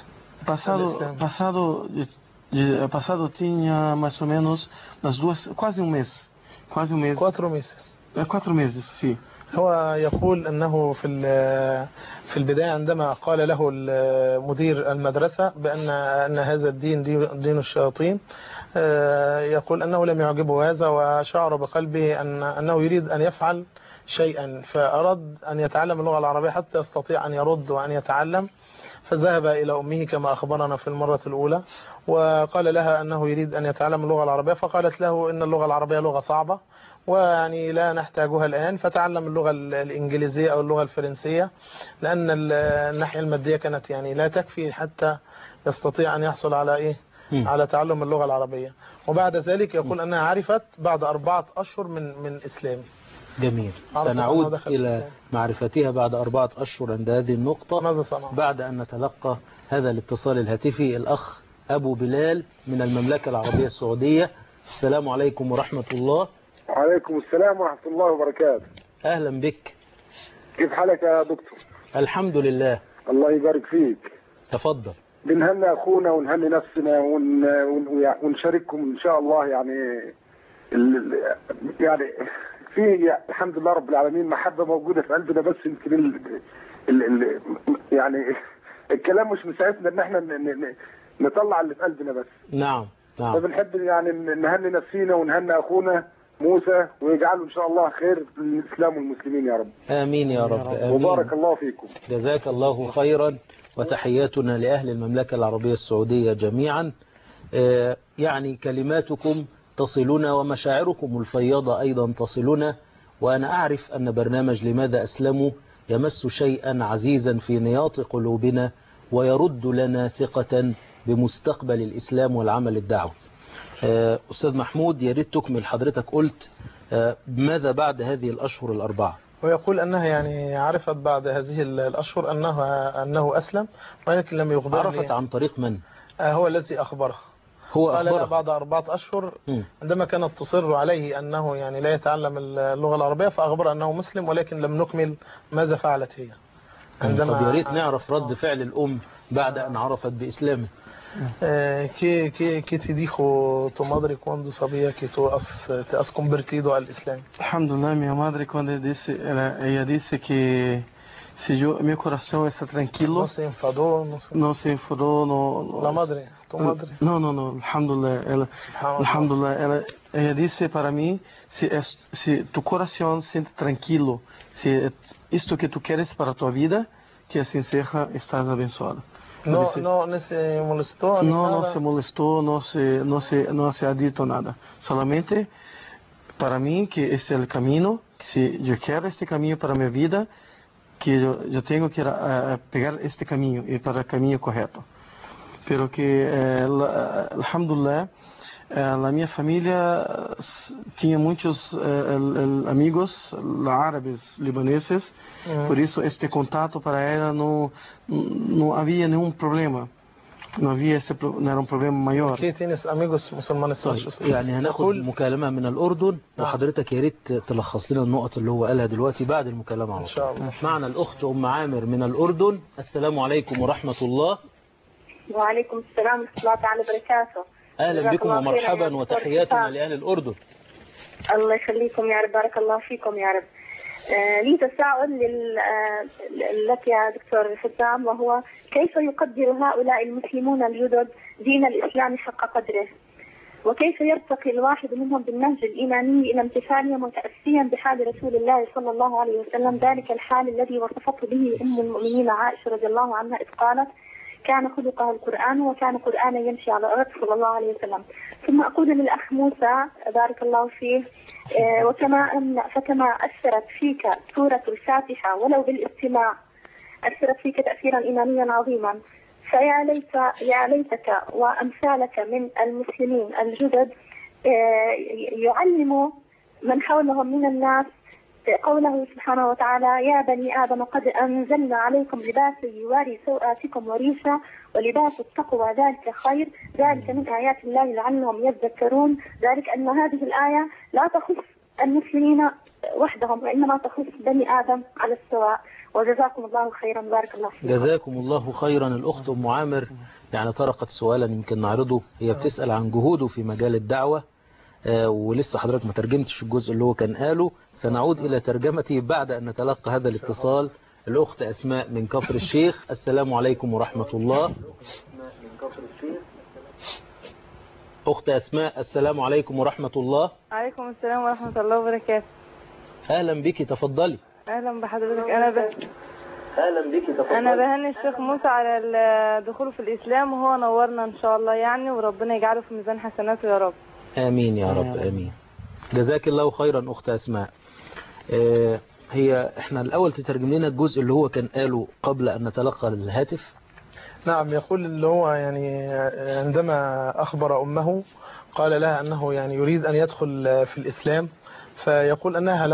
Passado tinha mais ou menos quase um mês.
4 meses.
4 meses, sim.
هو يقول أنه في البداية عندما قال له مدير المدرسة بأن هذا الدين دين الشياطين، يقول أنه لم يعجبه هذا وشعر بقلبه أنه يريد أن يفعل شيئا، فأراد أن يتعلم اللغة العربية حتى يستطيع أن يرد وأن يتعلم. فذهب إلى أمه كما أخبرنا في المرة الأولى وقال لها أنه يريد أن يتعلم اللغة العربية، فقالت له إن اللغة العربية لغة صعبة ويعني لا نحتاجها الآن، فتعلم اللغة الإنجليزية أو اللغة الفرنسية، لأن الناحية المادية كانت يعني لا تكفي حتى يستطيع أن يحصل على على تعلم اللغة العربية. وبعد ذلك يقول أنها عرفت بعد 4 أشهر من إسلامه.
جميل.
عرفت
سنعود
أنه دخل
إلى
الإسلام.
معرفتها بعد 4 أشهر عند هذه النقطة،
ماذا صنع؟
بعد أن نتلقى هذا الاتصال الهاتفي. الأخ أبو بلال من المملكة العربية السعودية. السلام عليكم ورحمة الله.
وعليكم السلام ورحمة الله وبركاته.
أهلا بك.
كيف حالك يا دكتور؟
الحمد لله.
الله يبارك فيك.
تفضل.
بنهني أخونا ونهني نفسنا ونشارككم إن شاء الله، يعني يعني في الحمد لله رب العالمين محبة موجودة في قلبنا، بس يمكن يعني الكلام مش مساعدنا إن احنا نطلع اللي في قلبنا بس.
نعم نعم.
فبنحب يعني نهني نفسينا ونهني أخونا موسى، ويجعله إن شاء الله خير للإسلام والمسلمين يا رب.
آمين يا رب. آمين.
وبارك الله فيكم.
جزاك الله خيرا، وتحياتنا لأهل المملكة العربية السعودية جميعا. يعني كلماتكم تصلنا ومشاعركم الفياضة أيضا تصلنا، وأنا أعرف أن برنامج لماذا أسلموا يمس شيئا عزيزا في نياط قلوبنا، ويرد لنا ثقة بمستقبل الإسلام والعمل الدعوي. أستاذ محمود، يريد تكمل. حضرتك قلت ماذا بعد هذه الأشهر ال4؟
ويقول أنها يعني عرفت بعد هذه الأشهر أنه أسلم، ولكن لم يخبرني.
عرفت عن طريق من؟
هو الذي أخبره.
هو
قال
أخبره
لا بعد 4 أشهر عندما كانت تصر عليه أنه يعني لا يتعلم اللغة العربية، فأخبر أنه مسلم، ولكن لم نكمل ماذا فعلت هي.
طب يا ريت نعرف رد فعل الأم بعد أن عرفت بإسلامه.
Que te dijo tu madre cuando sabía que te has convertido al Islam?
Alhamdulillah, minha madre quando ella disse que meu coração está tranquilo.
No se enfadó,
não se enfadou,
La madre, tu madre.
Não, alhamdulillah, ela disse para mim, se tu coração se sente tranquilo, se isto que tu queres para a tua vida, que assim seja, estás abençoado.
No se molestó.
Não se molestou, não se ha dito nada. Solamente para mim que este é o caminho, que se eu quero este caminho para a minha vida, que eu tenho que pegar este caminho e para o caminho correto. Pero que, alhamdulillah, a minha família tinha muitos amigos árabes, libaneses, por isso este contato para ela não havia nenhum problema. não era um problema maior.
يعني هناخد مكالمة من الأردن، وحضرتك يا ريت تلخص لنا النقط اللي هو قالها دلوقتي بعد المكالمة على طول. معنا الأخت أم عامر من الأردن. السلام عليكم ورحمة الله.
وعليكم السلام ورحمة الله تعالى وبركاته.
أهلا بكم ومرحبا وتحياتنا لأهل الأردن.
الله يخليكم يا رب، بارك الله فيكم يا رب. لي تساؤل لك يا دكتور حسام، وهو كيف يقدر هؤلاء المسلمون الجدد دين الإسلام حق قدره؟ وكيف يرتقي الواحد منهم بالنهج الإيماني إلى امتثاله متأسيا بحال رسول الله صلى الله عليه وسلم، ذلك الحال الذي وصفته به أم المؤمنين عائشة رضي الله عنها إذ قالت كان خلقه القرآن وكان قرآنا يمشي على الأرض صلى الله عليه وسلم. ثم أقول للأخ موسى بارك الله فيه، فكما أثرت فيك سورة الفاتحة ولو بالاستماع أثرت فيك تأثيرا إيمانيا عظيما، يا ليتك وأمثالك من المسلمين الجدد يعلموا من حولهم من الناس قوله سبحانه وتعالى يا بني آدم قد أنزلنا عليكم لباسا يواري سوآتكم وريشا ولباس التقوى ذلك خير، ذلك من آيات الله لعلهم يذكرون. ذلك أن هذه الآية لا تخص المسلمين وحدهم، وإنما تخص بني آدم على السواء. وجزاكم الله خيرا، بارك الله فيكم.
جزاكم الله خيرا. الأخت أم عامر يعني طرقت سؤالا يمكن نعرضه. هي بتسأل عن جهوده في مجال الدعوة، ولسه حضرتك ما ترجمتش الجزء اللي هو كان قاله. سنعود إلى ترجمته بعد أن نتلقى هذا الاتصال. الأخت أسماء من كفر الشيخ. السلام عليكم ورحمة الله. أخت أسماء السلام عليكم ورحمة الله.
عليكم السلام ورحمة الله وبركاته.
أهلا بك، تفضلي.
أهلا بحضرتك. أنا بهني الشيخ موسى على دخوله في الإسلام، وهو نورنا إن شاء الله يعني، وربنا يجعله في ميزان حسناته يا رب.
آمين يا رب آمين. جزاك الله خيرا أخت أسماء. هي احنا الأول تترجم لنا الجزء اللي هو كان قاله قبل أن نتلقى الهاتف.
نعم، يقول اللي هو يعني عندما أخبر أمه قال لها أنه يعني يريد أن يدخل في الإسلام، فيقول أنها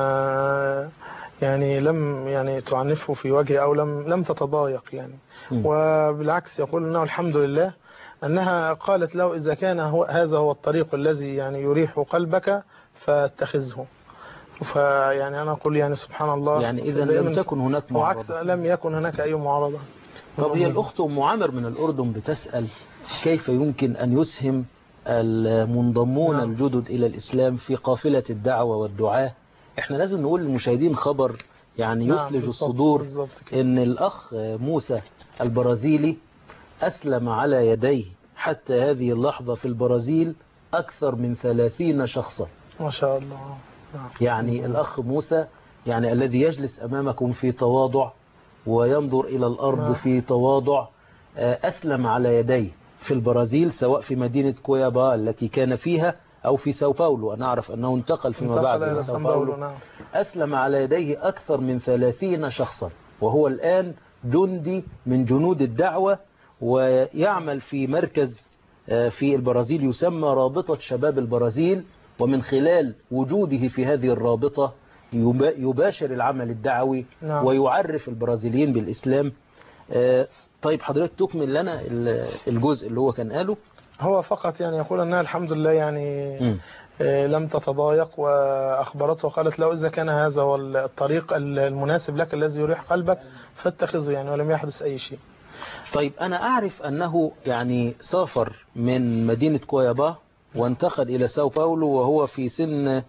لم تعنفه في وجهه، أو لم تتضايق يعني. وبالعكس يقول أنه الحمد لله أنها قالت له إذا كان هذا هو الطريق الذي يعني يريح قلبك فاتخذه. فيعني أنا أقول يعني سبحان الله،
يعني إذا لم تكن هناك معارضة،
وعكس لم يكن هناك أي معارضة.
طب هي الأخت أم عامر من الأردن بتسأل كيف يمكن أن يسهم المنضمون الجدد إلى الإسلام في قافلة الدعوة والدعاء. احنا لازم نقول للمشاهدين خبر يعني يثلج الصدور، ان الأخ موسى البرازيلي أسلم على يديه حتى هذه اللحظة في البرازيل أكثر من 30 شخصا
ما شاء الله.
يعني الأخ موسى يعني الذي يجلس أمامكم في تواضع وينظر إلى الأرض في تواضع، أسلم على يديه في البرازيل، سواء في مدينة كويابا التي كان فيها أو في ساو باولو. أنا أعرف أنه انتقل فيما بعد إلى ساو باولو. أسلم على يديه أكثر من 30 شخصا، وهو الآن جندي من جنود الدعوة، ويعمل في مركز في البرازيل يسمى رابطة شباب البرازيل، ومن خلال وجوده في هذه الرابطة يباشر العمل الدعوي ويعرف البرازيليين بالإسلام. طيب حضرتك تكمل لنا الجزء اللي هو كان قاله.
هو فقط يعني يقول أنها الحمد لله يعني لم تتضايق، وأخبرته وقالت له إذا كان هذا هو الطريق المناسب لك الذي يريح قلبك فاتخذه يعني، ولم يحدث أي شيء.
طيب أنا أعرف أنه يعني سافر من مدينة كويابا وانتقل إلى ساو باولو وهو في سن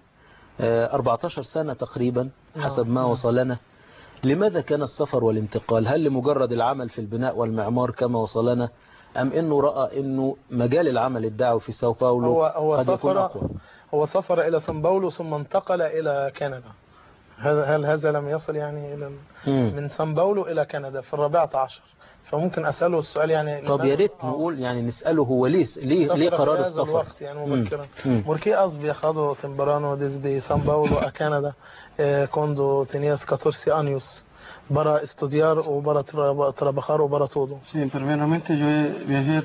14 سنة تقريبا حسب ما وصلنا. لماذا كان السفر والانتقال؟ هل لمجرد العمل في البناء والمعمار كما وصلنا، أم أنه رأى أنه مجال العمل الدعوي في ساو باولو قد يكون أقوى؟
هو سافر إلى سان باولو ثم انتقل إلى كندا. هل هذا لم يصل يعني إلى من سان باولو إلى كندا في 14؟ فممكن أسأله السؤال يعني.
طب يا ريت نقول يعني نسأله هو ليه قرار السفر؟
الوقت يعني مبكرا. Porque has viajado temprano desde San Paulo a Canadá cuando tenías 14 años para estudiar o para trabajar o para todo?
Sí, primeramente yo viajé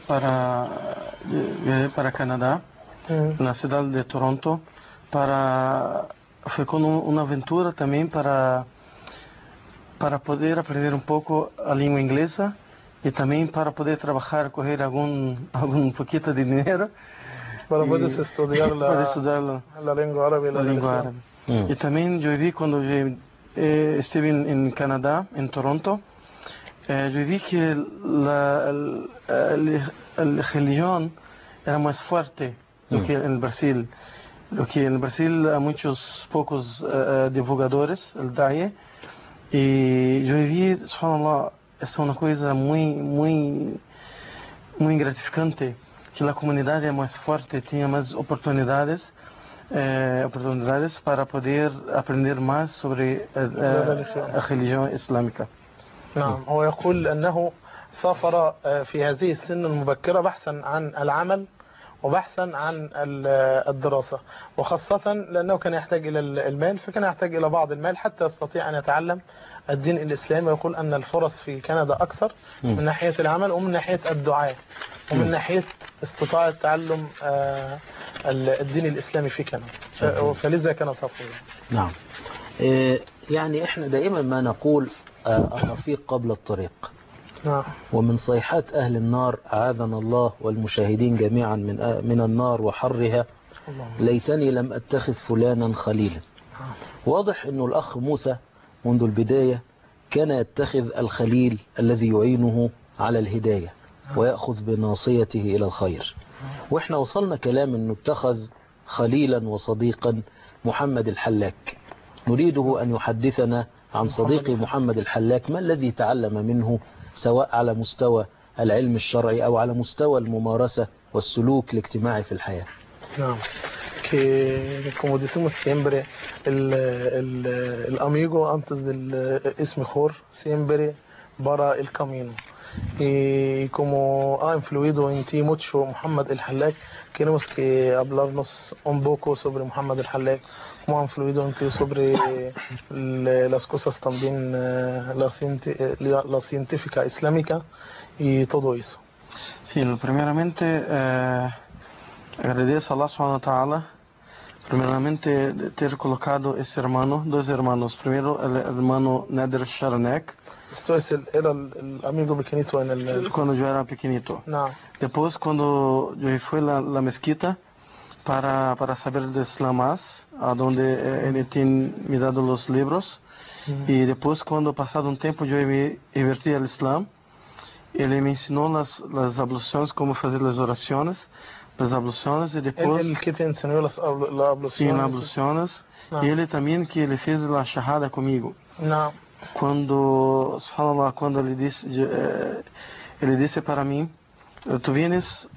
para Canadá, en la ciudad de Toronto, fue con una aventura también para poder aprender un poco la lengua inglesa y también para poder trabajar, coger algún poquito de dinero.
Para poder estudiar la lengua árabe.
Y también yo vi cuando estuve en Canadá, en Toronto, yo vi que la religión era más fuerte que en el Brasil. Lo que en el Brasil hay pocos divulgadores, el DAIE, y yo vi, subhanallah, es una cosa muy gratificante, que la comunidad es más fuerte, tiene más oportunidades para poder aprender más sobre la religión islámica.
نعم، هو يقول أنه سافر في هذه السن المبكرة بحثا عن العمل وبحثا عن الدراسة، وخاصة لأنه كان يحتاج إلى المال، فكان يحتاج إلى بعض المال حتى يستطيع أن يتعلم الدين الإسلامي. ويقول أن الفرص في كندا أكثر من ناحية العمل ومن ناحية الدعاء ومن ناحية استطاعة تعلم الدين الإسلامي في كندا، فلذا كان سافر.
نعم، يعني إحنا دائما ما نقول الرفيق قبل الطريق. ومن صيحات أهل النار أعاذنا الله والمشاهدين جميعا من النار وحرها، ليتني لم أتخذ فلانا خليلا. واضح أنه الأخ موسى منذ البداية كان يتخذ الخليل الذي يعينه على الهداية ويأخذ بناصيته إلى الخير. وإحنا وصلنا كلام أنه اتخذ خليلا وصديقا محمد الحلاك. نريده أن يحدثنا عن صديقي محمد الحلاك، ما الذي تعلم منه سواء على مستوى العلم الشرعي أو على مستوى الممارسة والسلوك الاجتماعي في الحياة.
نعم، como decimos siempre, el amigo antes del es mejor, siempre para el camino. Y como ha influido en ti mucho Muhammad el-Hallak, queremos que hablarnos un poco sobre Muhammad el-Hallak, cómo ha influido en ti sobre las cosas también, la científica islámica, e todo isso.
Sim, primeiramente agradeço a Allah subhanahu wa ta'ala, primeiramente de ter colocado esse irmão, dois irmãos. Primeiro, o irmão Nader Sharanek.
Isto era o amigo pequenito
Quando eu era pequenito.
Não.
Depois, quando eu fui à mesquita para saber do Islam mais, onde ele tinha me dado os livros, e depois, quando passado um tempo eu me converti ao Islam, ele me ensinou as abluções, como fazer as orações, as abluções, e depois...
Ele que te ensinou as abluções?
Sim, as abluções. E ele também, que ele fez a shahada comigo.
Não.
Quando, subhanallah, quando ele disse para mim, tu vienes,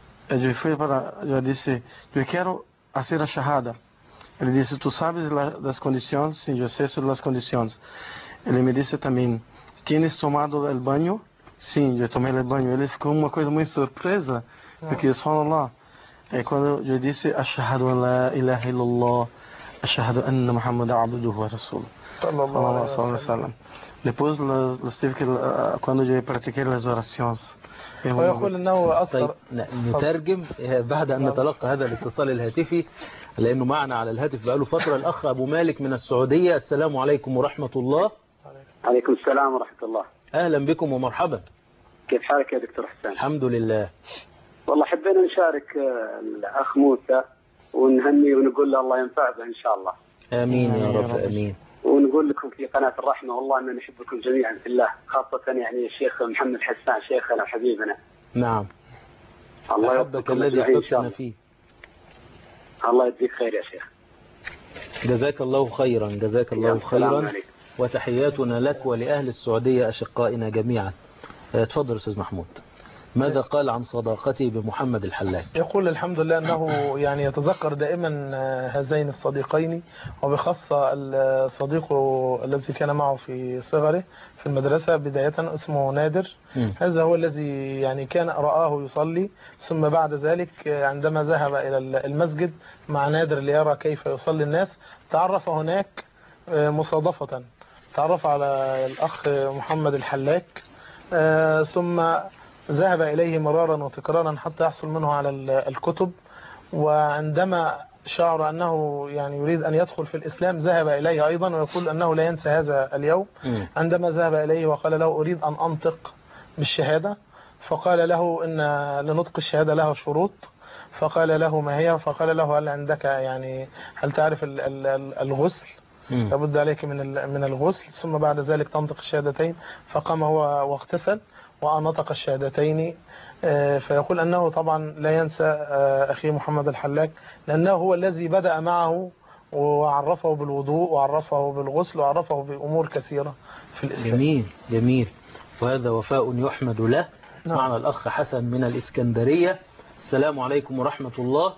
eu disse, eu quero fazer a shahada. Ele disse, tu sabes das condições? Sim, eu sei sobre as condições. Ele me disse também, tienes tomado o banho? Sim, eu tomei o banho. Ele ficou uma coisa muito surpresa, porque subhanallah, quando eu disse, ashhadu an la ilaha illallah, ashhadu anna Muhammadan abduhu wa rasuluhu. Sallallahu alaihi wasallam. Depois tive que, quando eu pratiquei as orações.
ويقول أنه أثر.
طيب نترجم بعد أن نتلقى هذا الاتصال الهاتفي، لأنه معنا على الهاتف بقاله فترة الأخ أبو مالك من السعودية. السلام عليكم ورحمة الله.
عليكم السلام ورحمة الله.
أهلا بكم ومرحبا.
كيف حالك يا دكتور حسين؟
الحمد لله.
والله حبينا نشارك الأخ موسى ونهني ونقول له الله ينفع به إن شاء الله.
آمين يا رب آمين.
ونقول لكم في قناة الرحمة والله أننا نحبكم جميعا في الله، خاصة يعني الشيخ محمد حسان شيخنا وحبيبنا.
نعم.
الله
أحبك الذي أحببتنا فيه.
الله يجزيك خير يا شيخ.
جزاك الله خيرا، جزاك الله خيرا، وتحياتنا لك ولأهل السعودية أشقائنا جميعا. تفضل أستاذ محمود. ماذا قال عن صداقتي بمحمد الحلاج؟
يقول الحمد لله أنه يعني يتذكر دائما هذين الصديقين، وبخاصة الصديق الذي كان معه في صغره في المدرسة بداية اسمه نادر. هذا هو الذي يعني كان رآه يصلي، ثم بعد ذلك عندما ذهب إلى المسجد مع نادر ليرى كيف يصلي الناس، تعرف هناك مصادفة، تعرف على الأخ محمد الحلاج، ثم ذهب إليه مرارا وتكرارا حتى يحصل منه على الكتب. وعندما شعر أنه يعني يريد أن يدخل في الإسلام ذهب إليه أيضا، ويقول أنه لا ينسى هذا اليوم عندما ذهب إليه وقال له أريد أن أنطق بالشهادة، فقال له إن لنطق الشهادة له شروط، فقال له ما هي؟ فقال له هل عندك يعني هل تعرف الغسل؟ لابد عليك من الغسل، ثم بعد ذلك تنطق الشهادتين. فقام هو واغتسل ونطق الشهادتين. فيقول أنه طبعا لا ينسى أخي محمد الحلاج، لأنه هو الذي بدأ معه وعرفه بالوضوء وعرفه بالغسل وعرفه بأمور كثيرة في الإسلام.
جميل جميل، وهذا وفاء يحمد له. معنا الأخ حسن من الإسكندرية. السلام عليكم ورحمة الله.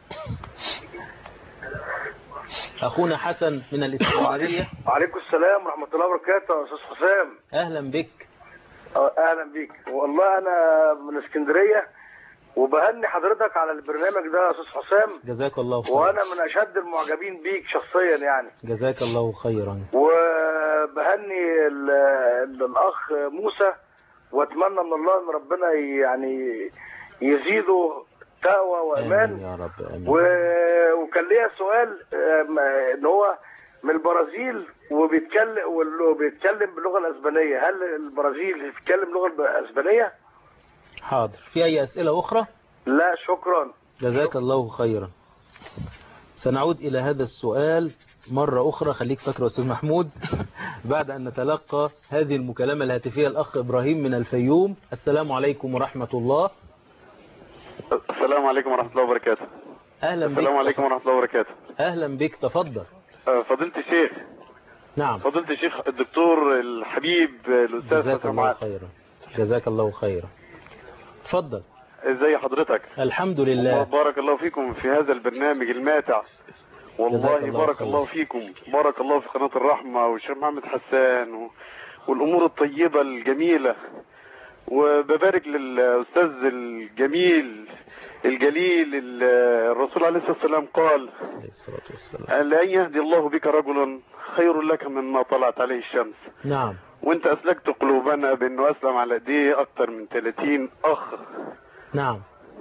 أخونا حسن من الإسكندرية.
وعليكم السلام ورحمة الله وبركاته يا أستاذ حسام.
أهلا بك.
اهلا بيك. والله انا من اسكندريه، وبهني حضرتك على البرنامج ده يا استاذ حسام.
جزاك الله خيرا.
وانا من اشد المعجبين بيك شخصيا يعني.
جزاك الله خيرا.
وبهني الاخ موسى، واتمنى من الله ان ربنا يعني يزيده تقوى وايمان.
آمين يا رب آمين.
وكان ليا سؤال، ان هو من البرازيل وبيتكلم باللغة الأسبانية، هل البرازيل بيتكلم اللغة الأسبانية؟
حاضر. في أي أسئلة أخرى؟
لا شكرا.
جزاك الله خيرا. سنعود إلى هذا السؤال مرة أخرى، خليك فاكر أستاذ محمود، بعد أن نتلقى هذه المكالمة الهاتفية. الأخ إبراهيم من الفيوم. السلام عليكم ورحمة الله.
السلام عليكم ورحمة الله وبركاته.
أهلا بك.
السلام عليكم ورحمة الله وبركاته.
أهلا بك، تفضل.
فضيلة الشيخ.
نعم.
فضيلة الشيخ الدكتور الحبيب الأستاذ
جزاك الله خيرا. جزاك الله خيرا. تفضل.
ازي حضرتك؟
الحمد لله.
بارك الله فيكم في هذا البرنامج الماتع. والله بارك الله فيكم، بارك الله في قناة الرحمة والشيخ محمد حسان والأمور الطيبة الجميلة. وببارك للأستاذ الجميل الجليل. الرسول عليه الصلاة والسلام قال: لأن يهدي الله بك رجلا خير لك مما طلعت عليه الشمس.
نعم.
وانت اسلكت قلوبنا بانه اسلم على ايديه اكتر من 30 اخ.
نعم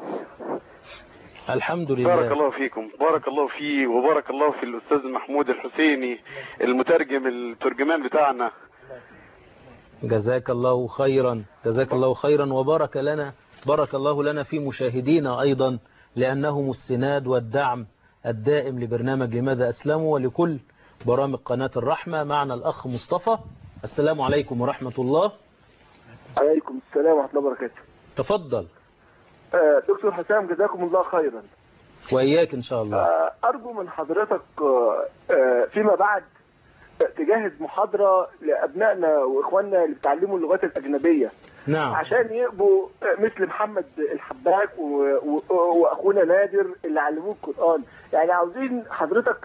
الحمد لله.
بارك الله فيكم، بارك الله فيه، وبارك الله في الاستاذ محمود الحسيني الترجمان بتاعنا.
جزاك الله خيرا، جزاك الله خيرا، وبارك لنا، بارك الله لنا في مشاهدينا أيضا، لأنهم السناد والدعم الدائم لبرنامج لماذا أسلموا ولكل برامج قناة الرحمة. معنا الأخ مصطفى. السلام عليكم ورحمة الله.
عليكم السلام ورحمة الله وبركاته.
تفضل.
دكتور حسام جزاكم الله خيرا.
وإياك إن شاء الله.
أرجو من حضرتك فيما بعد تجهز محاضرة لأبنائنا وإخواننا اللي بيتعلموا اللغات الأجنبية.
نعم.
عشان يبقوا مثل محمد الحباك وأخونا نادر اللي علموه القرآن. يعني عاوزين حضرتك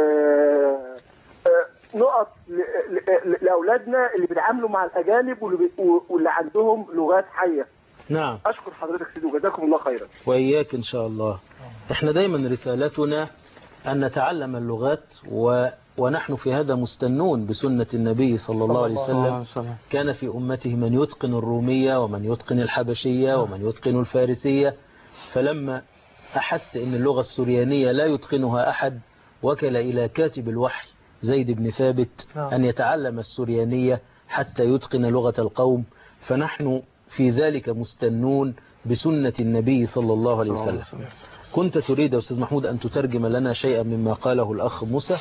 نقط لأولادنا اللي بيتعاملوا مع الأجانب واللي عندهم لغات حية.
نعم.
أشكر حضرتك سيدي وجزاكم الله خيرا.
وإياك إن شاء الله. إحنا دايما رسالتنا أن نتعلم اللغات ونحن في هذا مستنون بسنة النبي صلى الله عليه وسلم. كان في أمته من يتقن الرومية ومن يتقن الحبشية ومن يتقن الفارسية، فلما أحس أن اللغة السريانية لا يتقنها أحد وكل إلى كاتب الوحي زيد بن ثابت أن يتعلم السريانية حتى يتقن لغة القوم. فنحن في ذلك مستنون بسنة النبي صلى الله عليه وسلم. كنت تريد أستاذ محمود أن تترجم لنا شيئا مما قاله الأخ موسى؟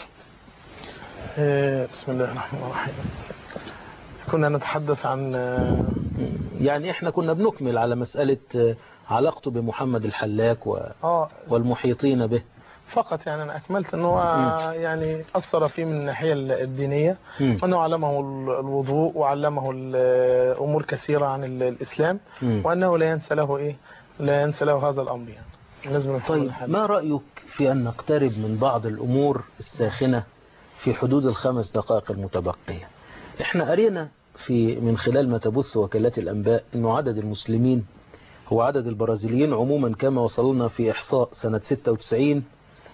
بسم الله الرحمن الرحيم. كنا نتحدث عن
يعني احنا كنا بنكمل على مسألة علاقته بمحمد الحلاك والمحيطين به
فقط. يعني أنا أكملت أنه يعني أثر فيه من الناحية الدينية، وأنه علمه الوضوء وعلمه أمور كثيرة عن الإسلام، وأنه لا ينسى له لا ينسى له هذا الأمر. يعني
طيب ما رأيك في أن نقترب من بعض الأمور الساخنة في حدود ال5 دقائق المتبقية؟ احنا قرينا من خلال ما تبث وكالات الأنباء أنه عدد المسلمين هو عدد البرازيليين عموما كما وصلنا في إحصاء سنة 96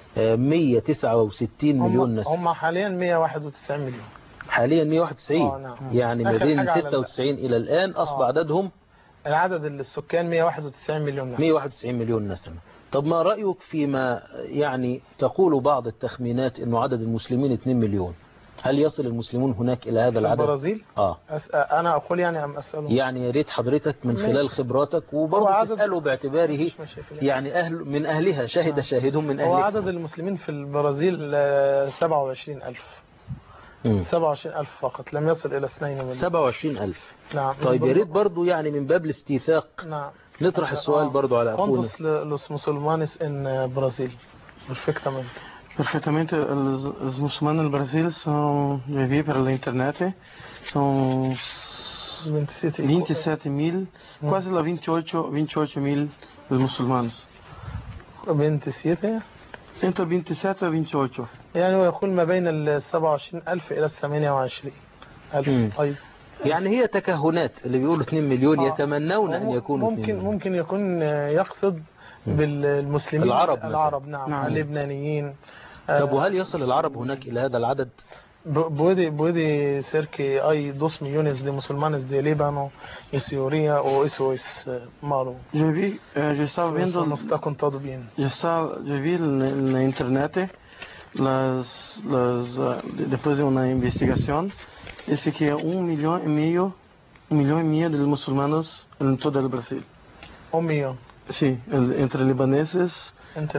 169 مليون نسمة.
هم حاليا 191 مليون.
حاليا 191.
نعم.
يعني ما بين 96 إلى الآن أصبح عددهم
العدد السكان 191 مليون نسمة.
191 مليون نسمة. طب ما رأيك فيما يعني تقول بعض التخمينات أنه عدد المسلمين 2 مليون؟ هل يصل المسلمون هناك إلى هذا العدد؟
البرازيل؟ أنا أقول يعني أم أسأله؟
يعني يا ريت حضرتك من خلال خبراتك وبرضه تسأله باعتباره يعني من أهلها، شاهد شاهدهم من أهلها.
هو عدد المسلمين في البرازيل 27,000. 27,000 فقط، لم يصل إلى 2 مليون.
27,000.
نعم.
طيب يا ريت برضه يعني من باب الاستيثاق
نعم
نطرح السؤال برضه على أخونا.
¿Cuántos los musulmanes en Brasil?
Perfeitamente, os muçulmanos no Brasil são, eu vi pela internet, são 27 mil, quase lá 28 mil os muçulmanos.
27?
Entre 27 و 28.
يعني هو يقول ما بين ال 27,000 إلى 28,000. طيب
يعني هي تكهنات اللي بيقولوا 2 مليون يتمنون أن يكونوا
ممكن يكون يقصد بالمسلمين العرب. نعم. اللبنانيين.
طب وهل يصل العرب هناك إلى هذا العدد؟
Puede ser que hay 2 millones de musulmanes de Líbano y Siria, o eso es malo.
Eu estava vendo,
no está contado bien.
Eu vi na internet depois de uma investigação, disse que 1,5 milhão de muçulmanos em todo o Brasil.
1 milhão.
Sim, entre libaneses,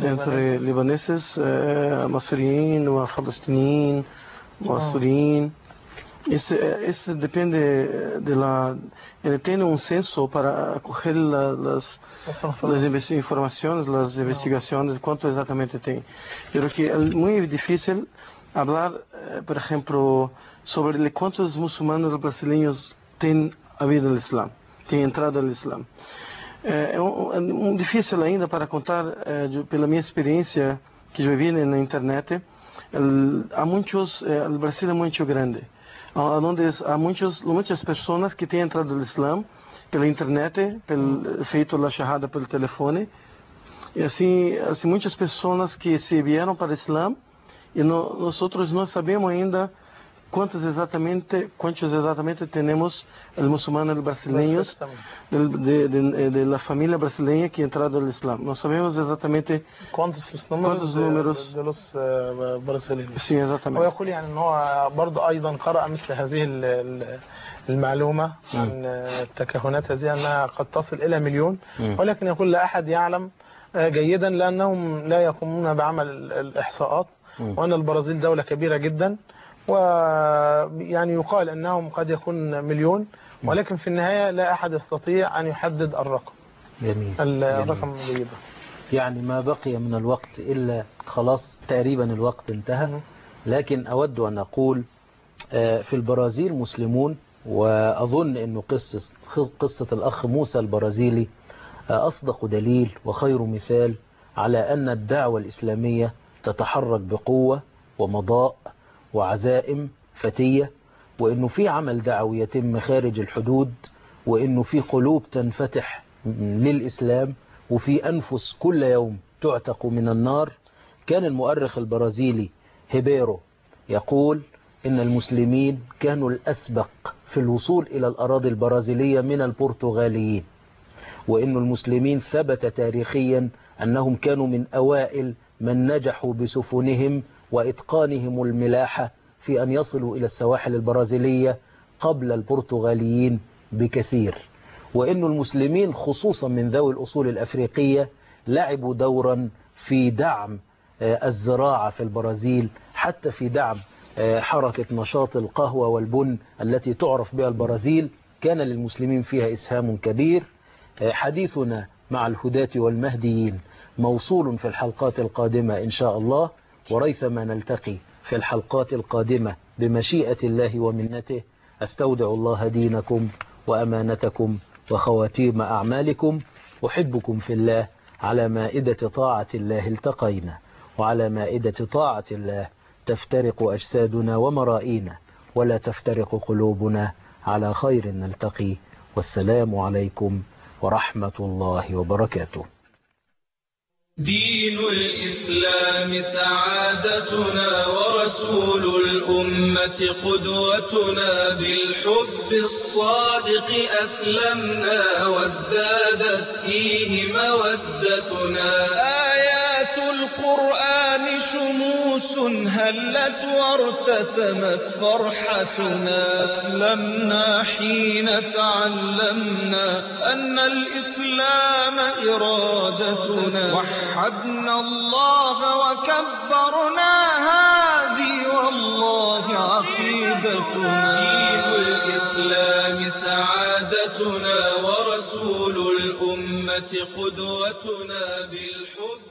masriyin, falastinin, surin. Isso depende ele tem censo para acolher as informações, as investigações, quanto exatamente tem. Eu acho que é muito difícil falar, por exemplo, sobre quantos muçulmanos brasileiros têm havido no Islã, têm entrado no Islã. É difícil ainda para contar, pela minha experiência que eu vi na internet. Há muitos, o Brasil é muito grande, onde há muitas pessoas que têm entrado no Islã pela internet, feito a shahada pelo telefone, e assim muitas pessoas que se vieram para o Islã e nós outros não sabemos ainda quantos exatamente temos muçulmanos brasileiros de la família brasileira que entraram no Islã. Não sabemos exatamente
quantos números de los brasileiros.
Sim, exatamente.
ويقول يعني ان هو برضه ايضا قرأ مثل هذه المعلومة عن التكهنات هذه انها قد تصل الى مليون، ولكن يقول لا احد يعلم جيدا لانهم لا يقومون بعمل الاحصاءات، وان البرازيل دولة كبيرة جدا، ويعني يقال انهم قد يكون مليون، ولكن في النهاية لا احد يستطيع ان يحدد الرقم.
جميل.
الرقم جيد.
يعني ما بقي من الوقت الا خلاص تقريبا الوقت انتهى، لكن اود ان اقول في البرازيل مسلمون، واظن انه قصة الاخ موسى البرازيلي اصدق دليل وخير مثال على ان الدعوة الاسلامية تتحرك بقوة ومضاء وعزائم فتية، وانه في عمل دعوي يتم خارج الحدود، وانه في قلوب تنفتح للإسلام، وفي أنفس كل يوم تعتق من النار. كان المؤرخ البرازيلي هيبيرو يقول إن المسلمين كانوا الأسبق في الوصول إلى الأراضي البرازيلية من البرتغاليين، وإن المسلمين ثبت تاريخيا أنهم كانوا من أوائل من نجحوا بسفنهم وإتقانهم الملاحة في أن يصلوا إلى السواحل البرازيلية قبل البرتغاليين بكثير، وإن المسلمين خصوصا من ذوي الأصول الأفريقية لعبوا دورا في دعم الزراعة في البرازيل، حتى في دعم حركة نشاط القهوة والبن التي تعرف بها البرازيل، كان للمسلمين فيها إسهام كبير. حديثنا مع الهداة والمهديين موصول في الحلقات القادمة إن شاء الله، وريثما نلتقي في الحلقات القادمة بمشيئة الله ومنته. أستودع الله دينكم وأمانتكم وخواتيم أعمالكم. أحبكم في الله. على مائدة طاعة الله التقينا، وعلى مائدة طاعة الله تفترق أجسادنا ومرائينا، ولا تفترق قلوبنا. على خير نلتقي، والسلام عليكم ورحمة الله وبركاته.
دين الإسلام سعادتنا، ورسول الأمة قدوتنا، بالحب الصادق أسلمنا، وازدادت فيه مودتنا. آيات القرآن شموس هلت وارتسمت فرحتنا، أسلمنا حين تعلمنا أن الإسلام إرادتنا، وحدنا الله وكبرنا، هذه والله عقيدتنا. دين الإسلام سعادتنا، ورسول الأمة قدوتنا، بالحب